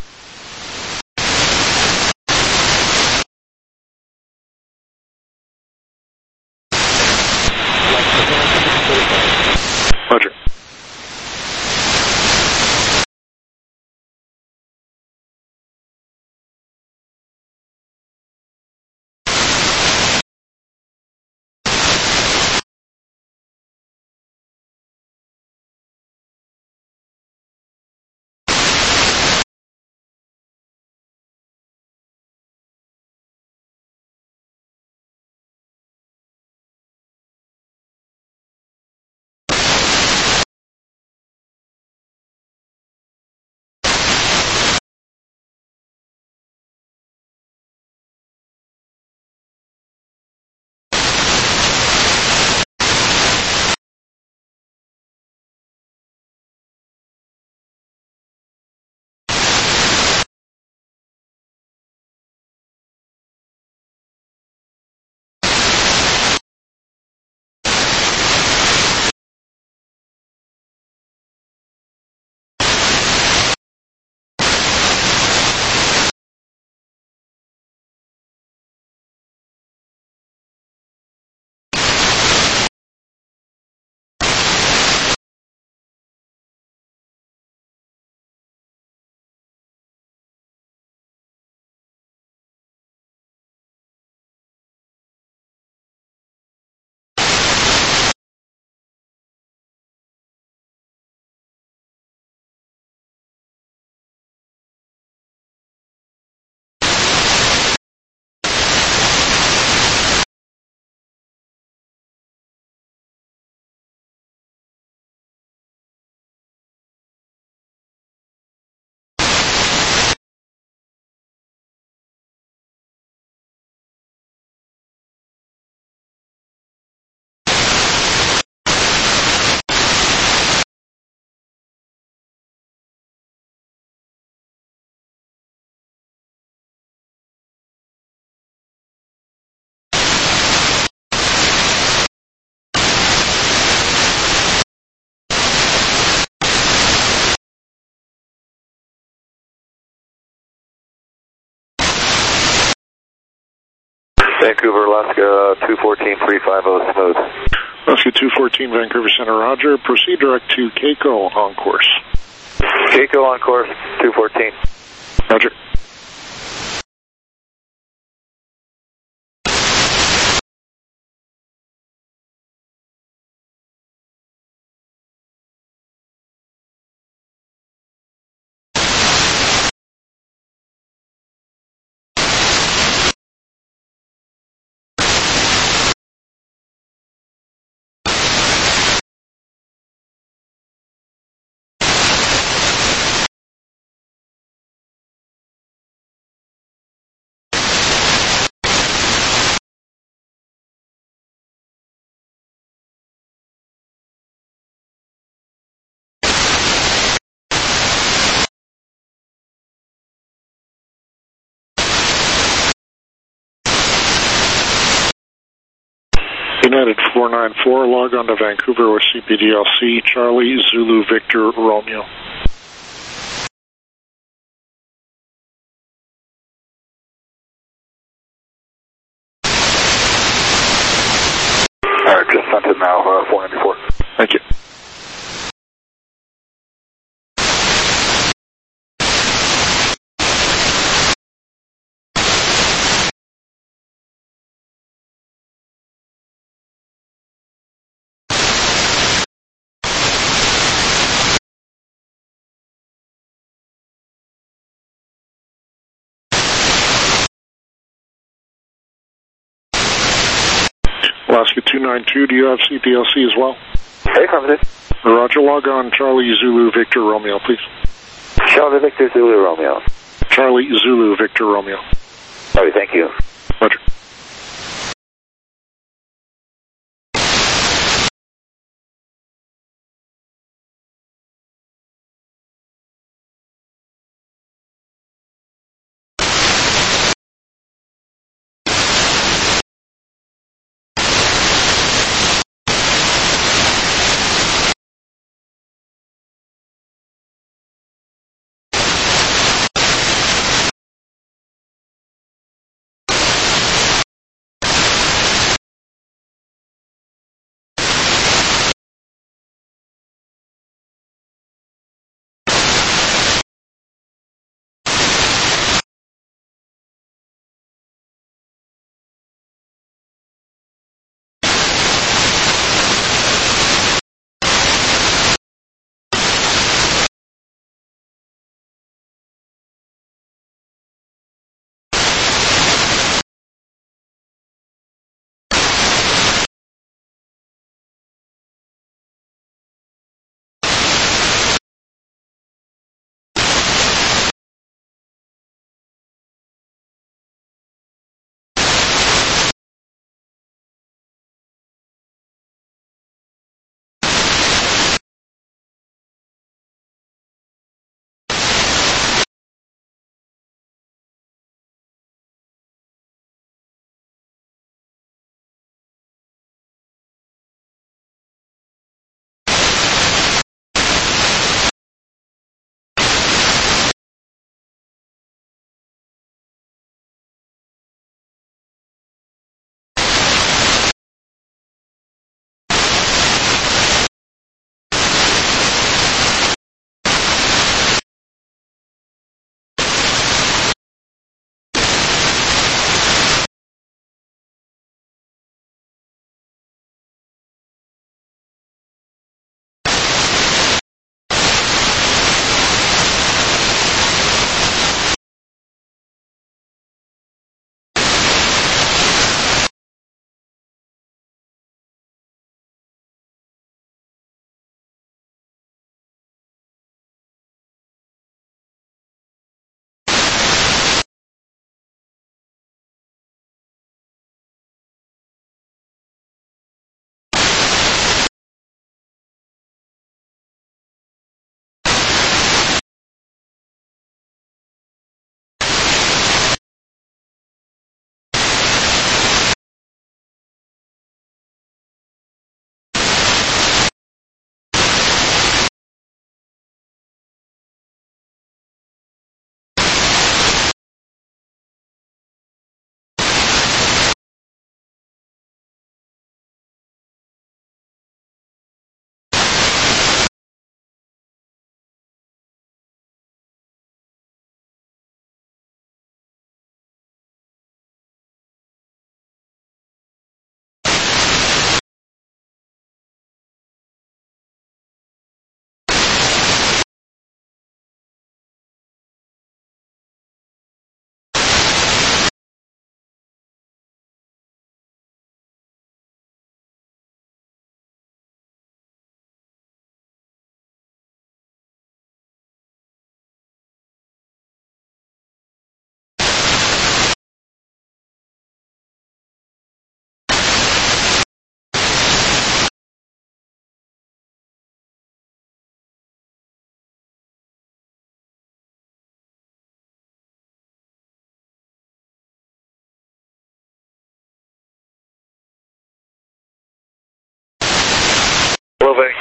Roger. Vancouver, Alaska, two fourteen, three five zero, smooth. Alaska two fourteen, Vancouver Center, roger. Proceed direct to Keiko on course. Keiko on course, two fourteen. Roger. United four nine four, log on to Vancouver with C P D L C, Charlie, Zulu, Victor, Romeo. Alright, just sent it now, uh, four ninety-four. Thank you. Alaska two nine two, do you have C P L C as well? Hey, affirmative. Roger, log on Charlie, Zulu, Victor, Romeo, please. Charlie, Victor, Zulu, Romeo. Charlie, Zulu, Victor, Romeo. Alright, thank you. Roger.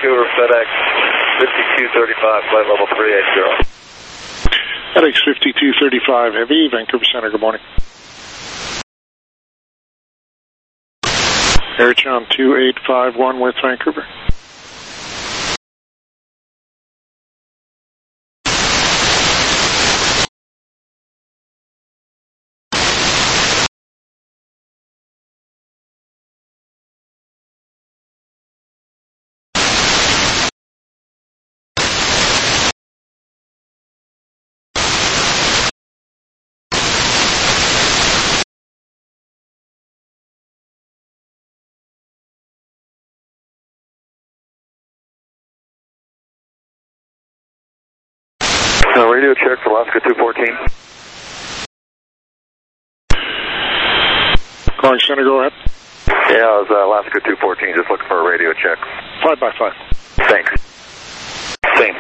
Vancouver FedEx fifty-two thirty-five, flight level three eighty. FedEx fifty-two thirty-five Heavy, Vancouver Center, good morning. Air Channel two eight five one with Vancouver. Uh, radio check for Alaska two fourteen. Calling Center, go ahead. Yeah, I was uh, Alaska two fourteen, just looking for a radio check. Five by five. Thanks. Same.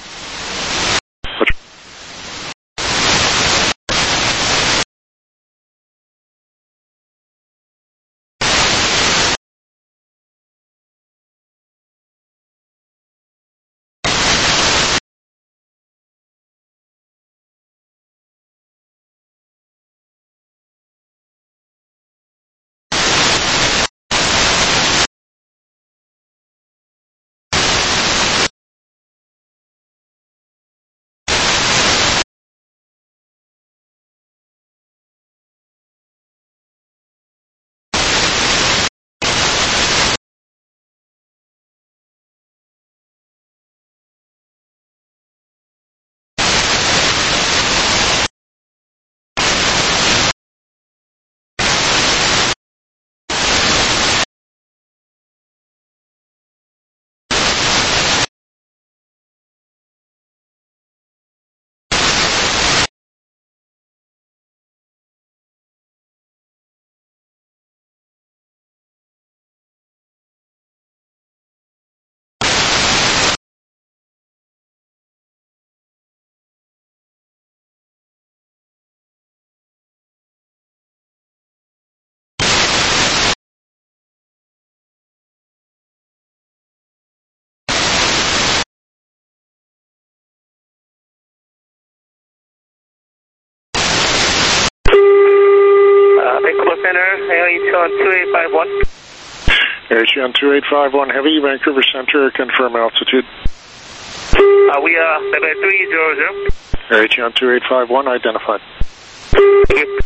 two eight five one. Air Channel two eight five one Heavy, Vancouver Center, confirm altitude. Uh, we are level three zero zero. Air Channel two eight five one, identified. Thank you.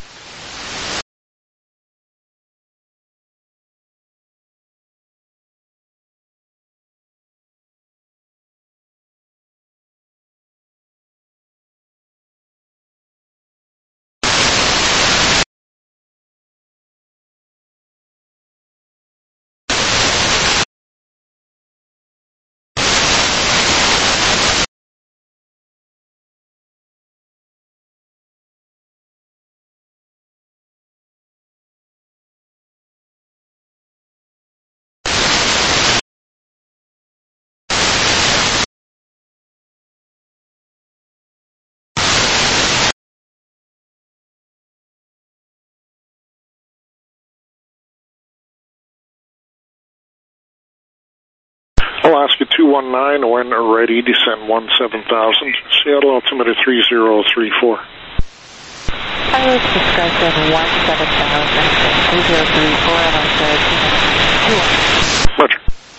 Alaska two one nine, when ready, descend one seven thousand, Seattle altimeter three zero three four. Pilot discussion one seven thousand, three zero three four, Alaska two one nine. Roger.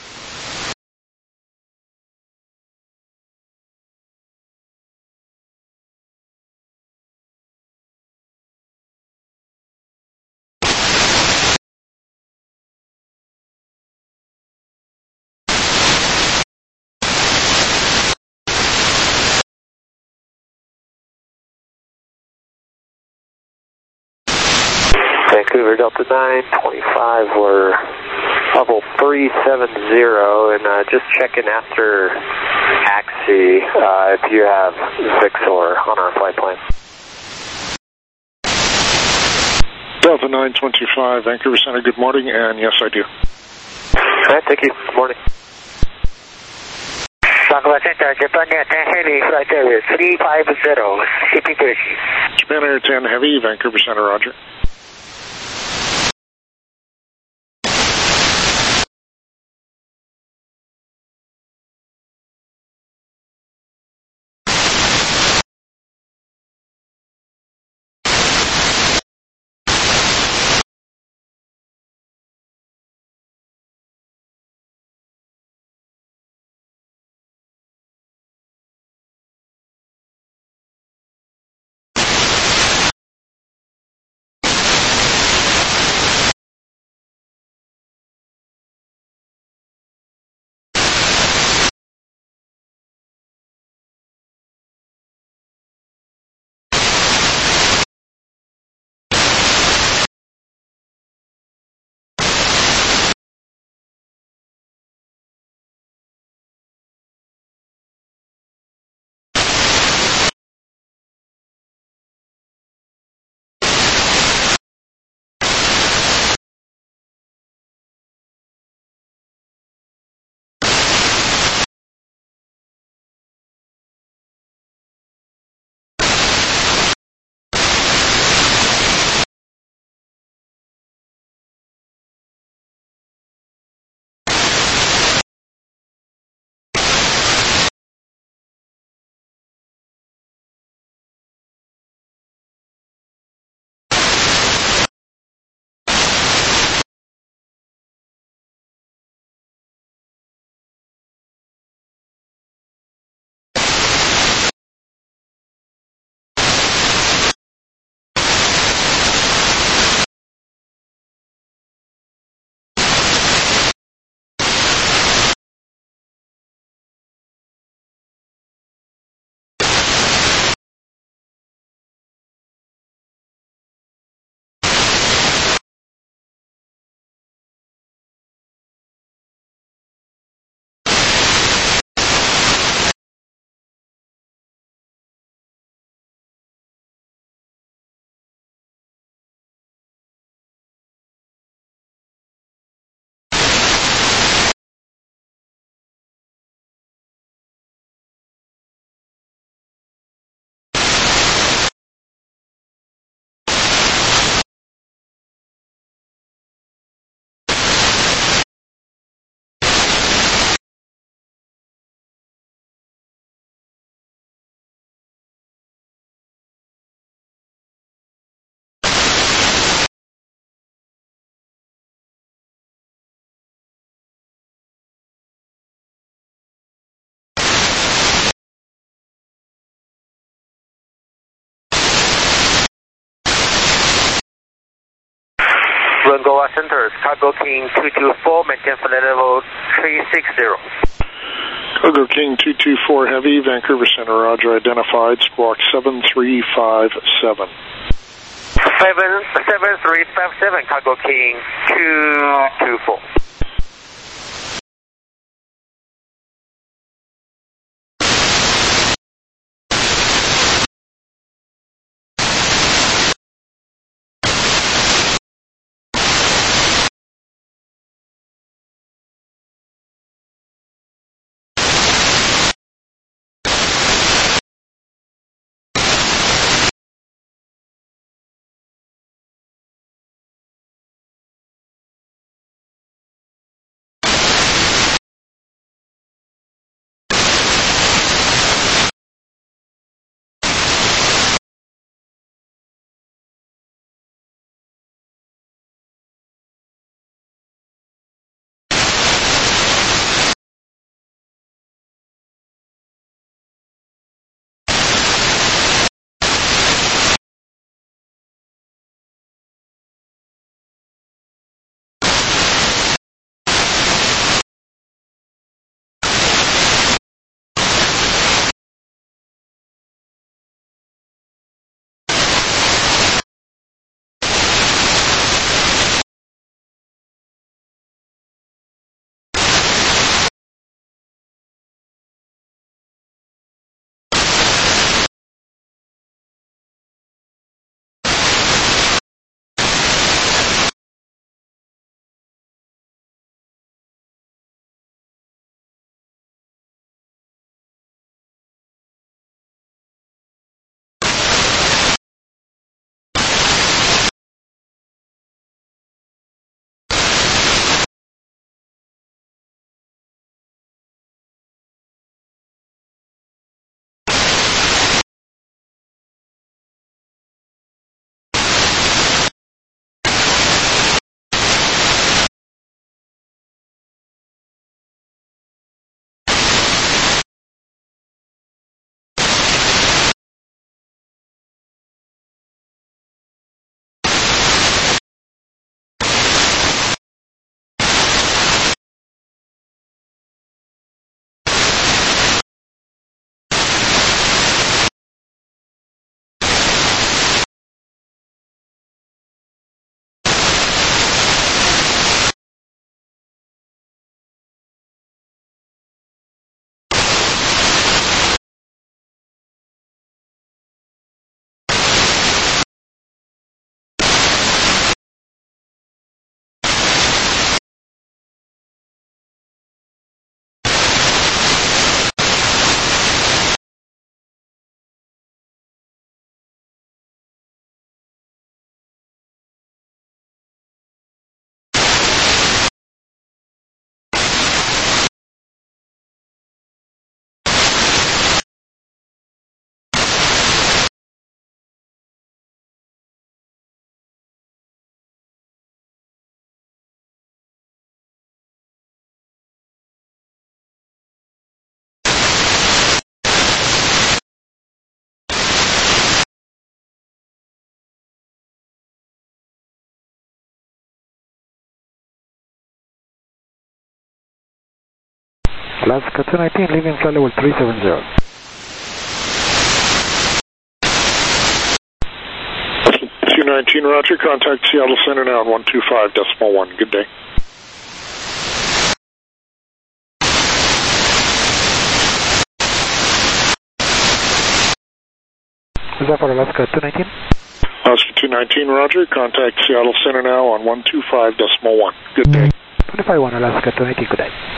Vancouver Delta nine twenty-five, we're level three seven zero, and uh, just checking after taxi uh, if you have Vixor on our flight plan. Delta nine twenty-five, Vancouver Center, good morning, and yes, I do. All right, thank you. Good morning. Vancouver Center, Japan Air ten Heavy, flight area three five zero, shipping to receive. Japan Air ten Heavy, Vancouver Center, roger. Goa Center, Cargo King two two four, maintain flight level three six zero. Cargo King two two four Heavy, Vancouver Center, roger, identified, squawk seven three five seven. seven seven three five seven, Cargo King two two four. Alaska two nineteen, leaving flight level three seven zero. two nineteen, roger, contact Seattle Center now on one two five decimal one. Good day. Is that for Alaska two nineteen? Alaska two nineteen, roger, contact Seattle Center now on one two five decimal one. Good day. twenty-five one, Alaska two nineteen, good day.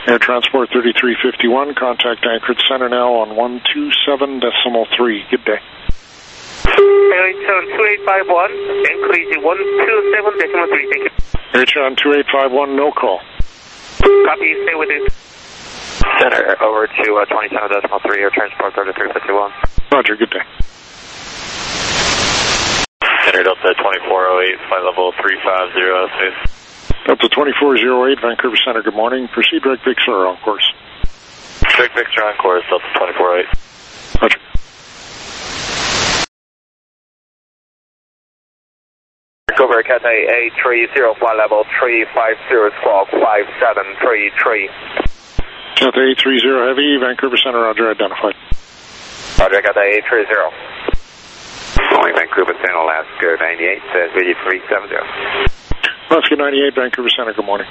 Air Transport thirty-three fifty-one, contact Anchorage Center now on one two seven decimal three. Good day. Air two eight five one, increasing one two seven decimal three, thank you. Air two eight five one, no call. Copy, stay with you. Center, over to uh, twenty-seven decimal three, Air Transport thirty-three fifty-one. Roger, good day. Center, Delta twenty-four oh eight, flight level three five zero, space. Delta twenty-four oh eight, Vancouver Center, good morning. Proceed direct Victor on course. Direct Victor on course, Delta twenty-four oh eight. Roger. Vancouver, Cathay eight three zero, flight level three five zero, squawk five seven three three. Cathay eight three zero Heavy, Vancouver Center, roger, identified. Roger, Cathay eight three zero. Calling Vancouver Center, Alaska ninety-eight, says eighty-three seventy. Alaska ninety-eight, Vancouver Center, good morning.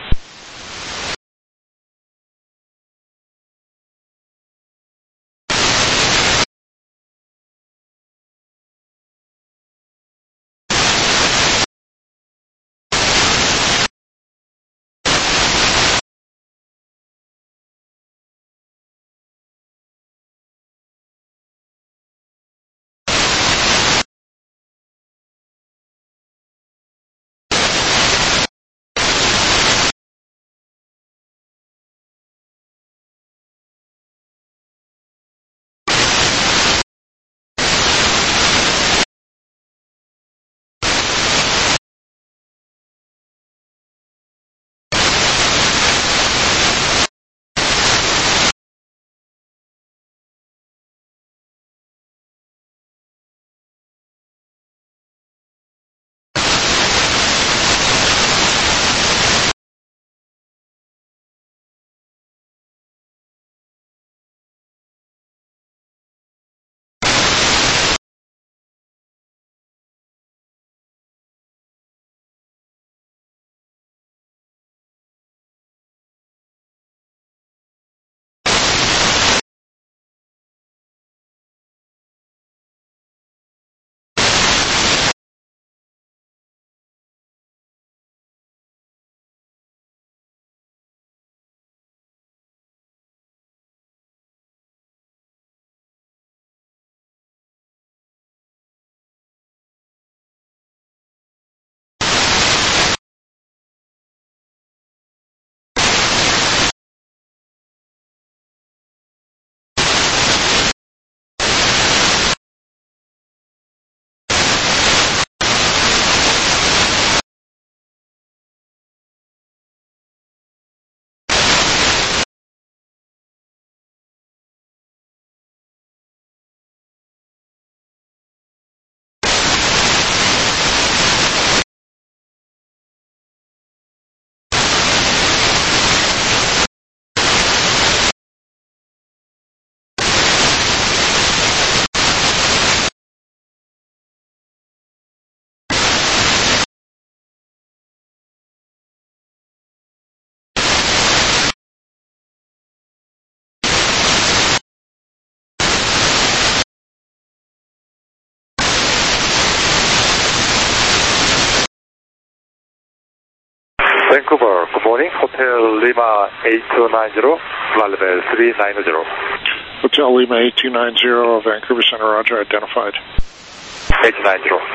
Vancouver, good morning. Hotel Lima eight two nine zero, flight level three nine zero. Hotel Lima eight two nine zero, Vancouver Center, roger, identified. eight two nine zero.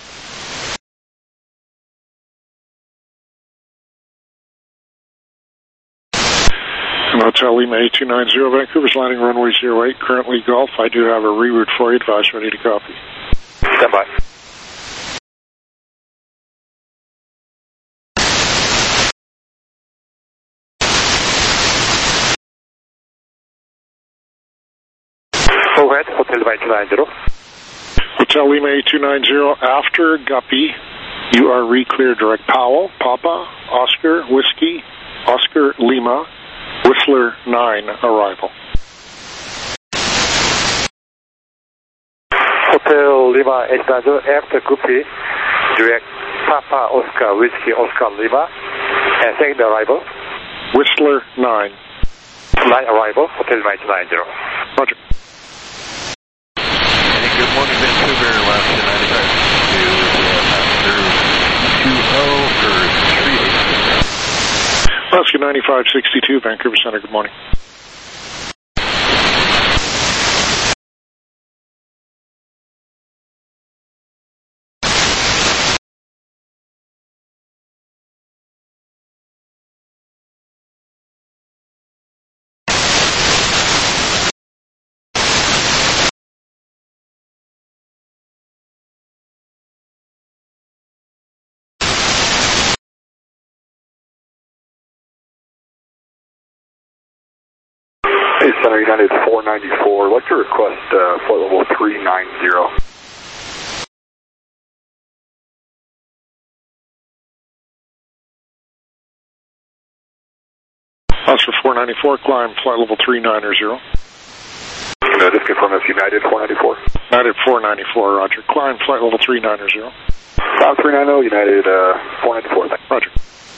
And Hotel Lima eight two nine zero, Vancouver's landing runway zero eight, currently Gulf. I do have a reroute for you, advise ready to copy. Stand by. Overhead, Hotel Lima eight two nine zero. Hotel Lima eight two nine zero, after Guppy, you are re-clear direct Powell, Papa, Oscar, Whiskey, Oscar, Lima, Whistler nine, arrival. Hotel Lima eight two nine zero, after Guppy, direct Papa, Oscar, Whiskey, Oscar, Lima, and second arrival. Whistler nine. Line arrival, Hotel Lima eight two nine zero. Roger. Good morning, Vancouver, Alaska ninety-five two, passenger two oh or three eight. Alaska ninety-five sixty-two, Vancouver Center, good morning. Hey, Center United four ninety-four. I'd like to request uh, flight level three nine zero. Oscar four ninety-four, climb flight level three nine zero. No, just confirm it's United four ninety-four. United four ninety-four, roger. Climb flight level three nine zero. Climb three nine zero, United uh, four ninety-four. Thanks. Roger.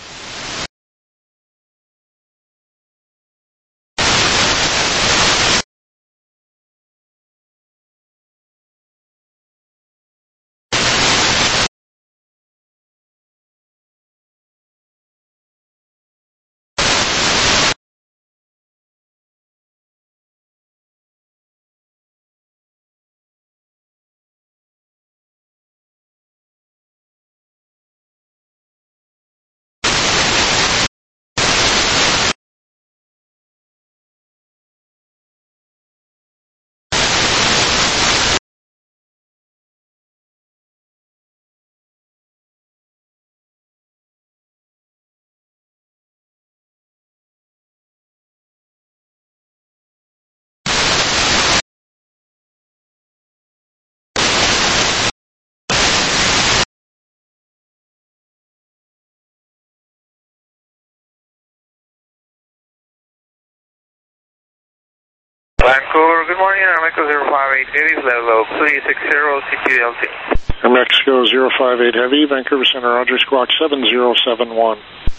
Vancouver, good morning, Air Mexico zero five eight Heavy, level three six zero, C Q L T. Air Mexico zero five eight Heavy, Vancouver Center, roger, squawk seven zero seven one.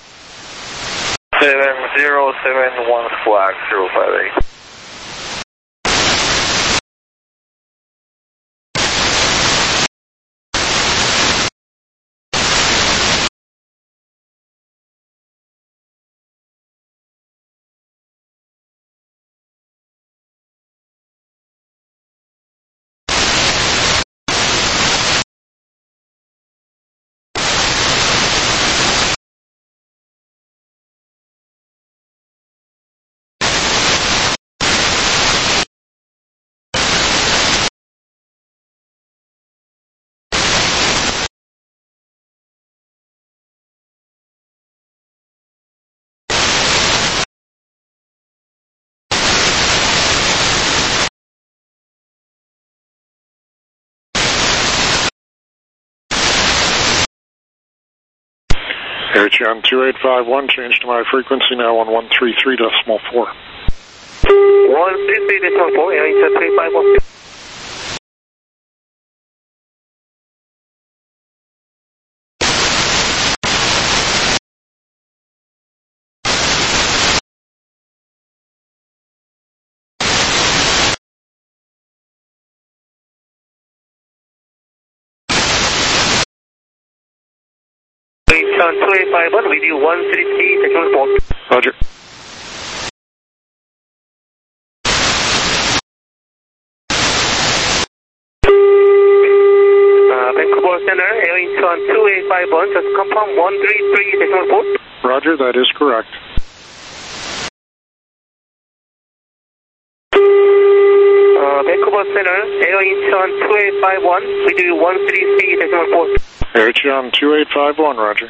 seven zero seven one, squawk zero five eight. Air Channel two eight five one, change to my frequency now on one three three decimal four. one three three decimal four, Air India three five one. two eight five one, video one three three decimal four. Roger. Uh, Vancouver Center, Air Incheon two eight five one, just confirm one three three decimal four. Roger, that is correct. Uh, Vancouver Center, Air Incheon two eight five one, video one three three decimal four. Air Channel two eight five one, roger.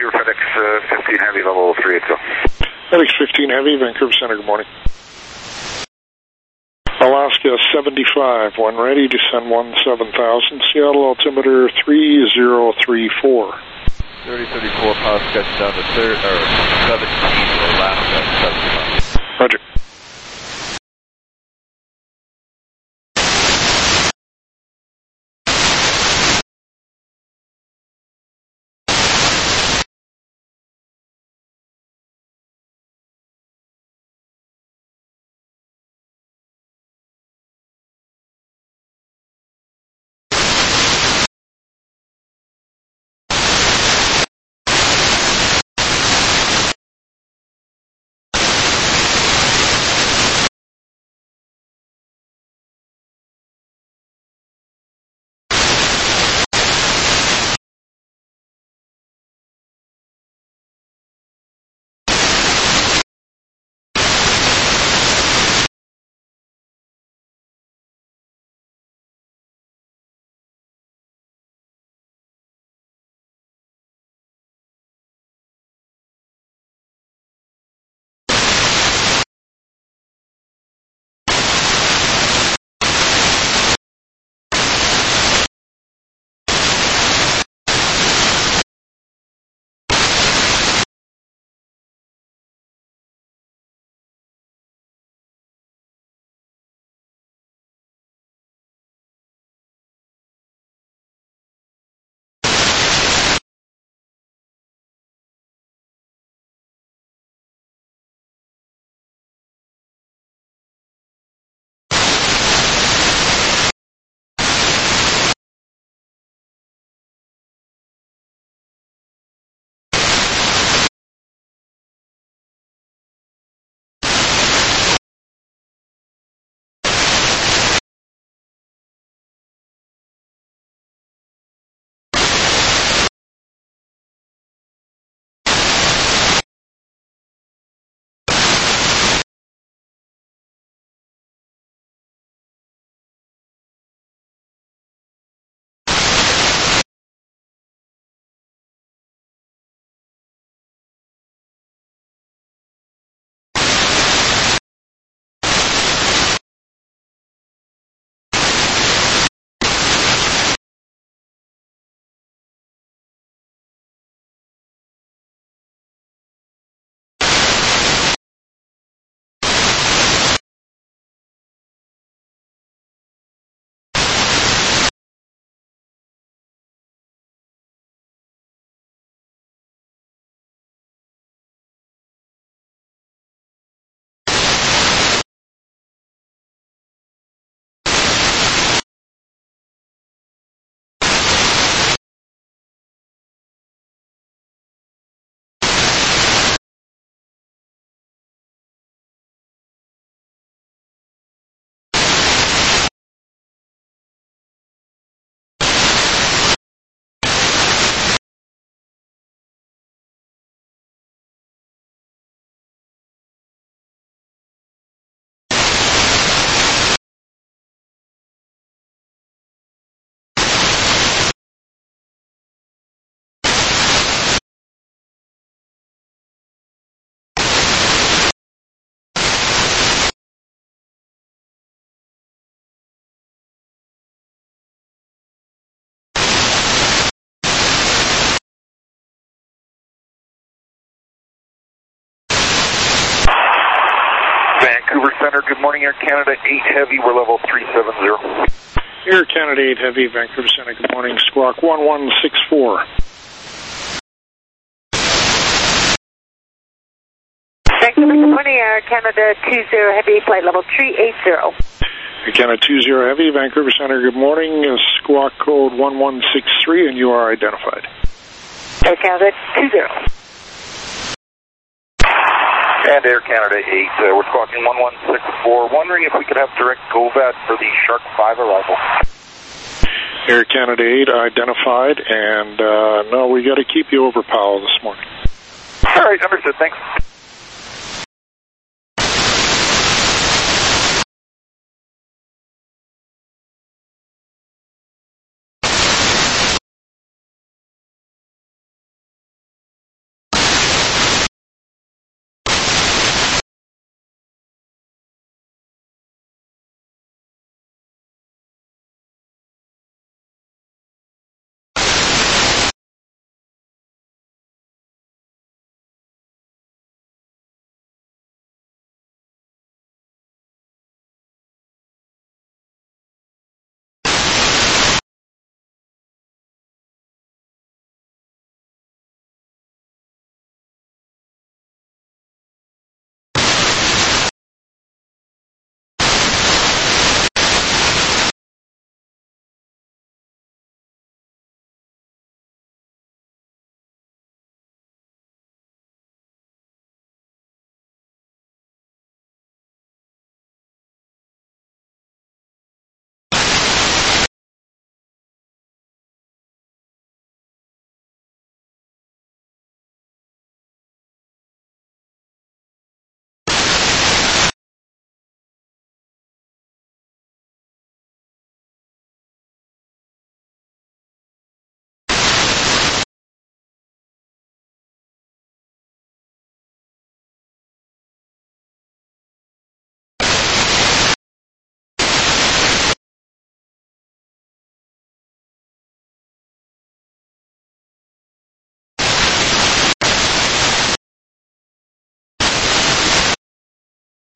Vancouver FedEx uh, fifteen Heavy, level three eighty. FedEx fifteen Heavy, Vancouver Center, good morning. Alaska seventy-five, when ready, descend one seven thousand, Seattle altimeter three zero three four. thirty thirty-four, power sketch down to third, or seventeen, Alaska seventy-five. Roger. Vancouver Center, good morning, Air Canada eight Heavy, we're level three seven zero. Air Canada eight Heavy, Vancouver Center, good morning, squawk one one six four. Vancouver, good morning, Air Canada two zero Heavy, flight level three eight zero. Air Canada two zero Heavy, Vancouver Center, good morning, uh, squawk code one one six three, and you are identified. Air Canada two zero. And Air Canada eight, uh, we're squawking one one six four, wondering if we could have direct GOVAT for the Shark five arrival. Air Canada eight identified, and uh, no, we got to keep you over Powell this morning. All right, understood, thanks.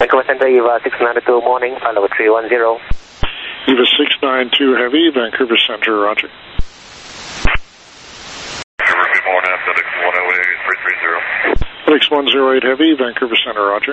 Vancouver Center, Eva six nine two morning, flight level three one zero. Eva six nine two Heavy, Vancouver Center, roger. Good morning, FedEx one oh eight three three zero. FedEx one oh eight Heavy, Vancouver Center, roger.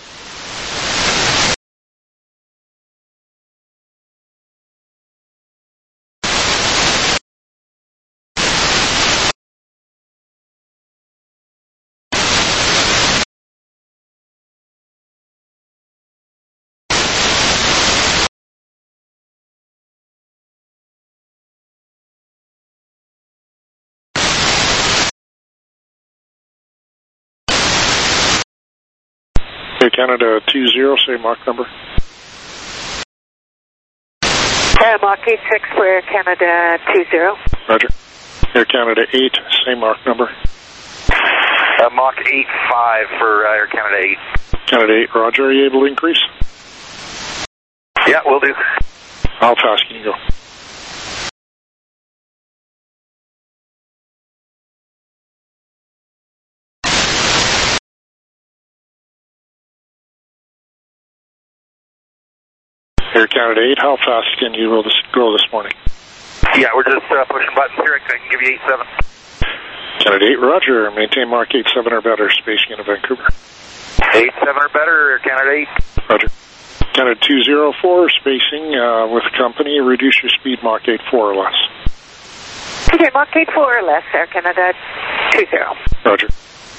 Air Canada two zero, same Mach number. Uh, Mach eight six for Air Canada two zero. Roger. Air Canada eight, same Mach number. Uh, Mach eight five for uh, Air Canada eight. Canada eight, roger. Are you able to increase? Yeah, will do. How fast can you go? Air Canada eight, how fast can you go this, go this morning? Yeah, we're just uh, pushing buttons here. I can give you eight seven. Canada eight, roger. Maintain Mach eight seven or better, spacing into Vancouver. eight seven or better, Air Canada eight. Roger. Canada two zero four, spacing uh, with company. Reduce your speed Mach eight four or less. Okay, Mach eight four or less, Air Canada two zero. Roger.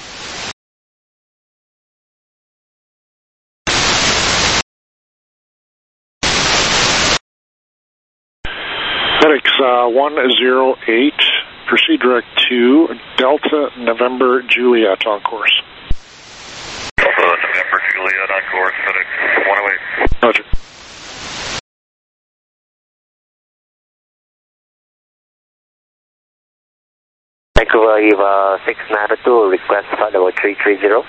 FedEx uh, one oh eight, proceed direct to Delta November Juliet on course. Delta November Juliet on course, FedEx one oh eight. Roger. Vancouver Eva six nine two, request flight level three three zero.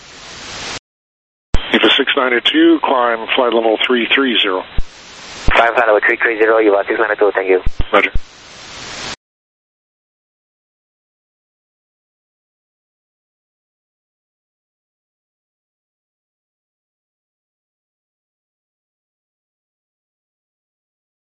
Eva six nine two, climb flight level three three zero. Climb flight level three three zero, Eva six nine two, thank you. Roger.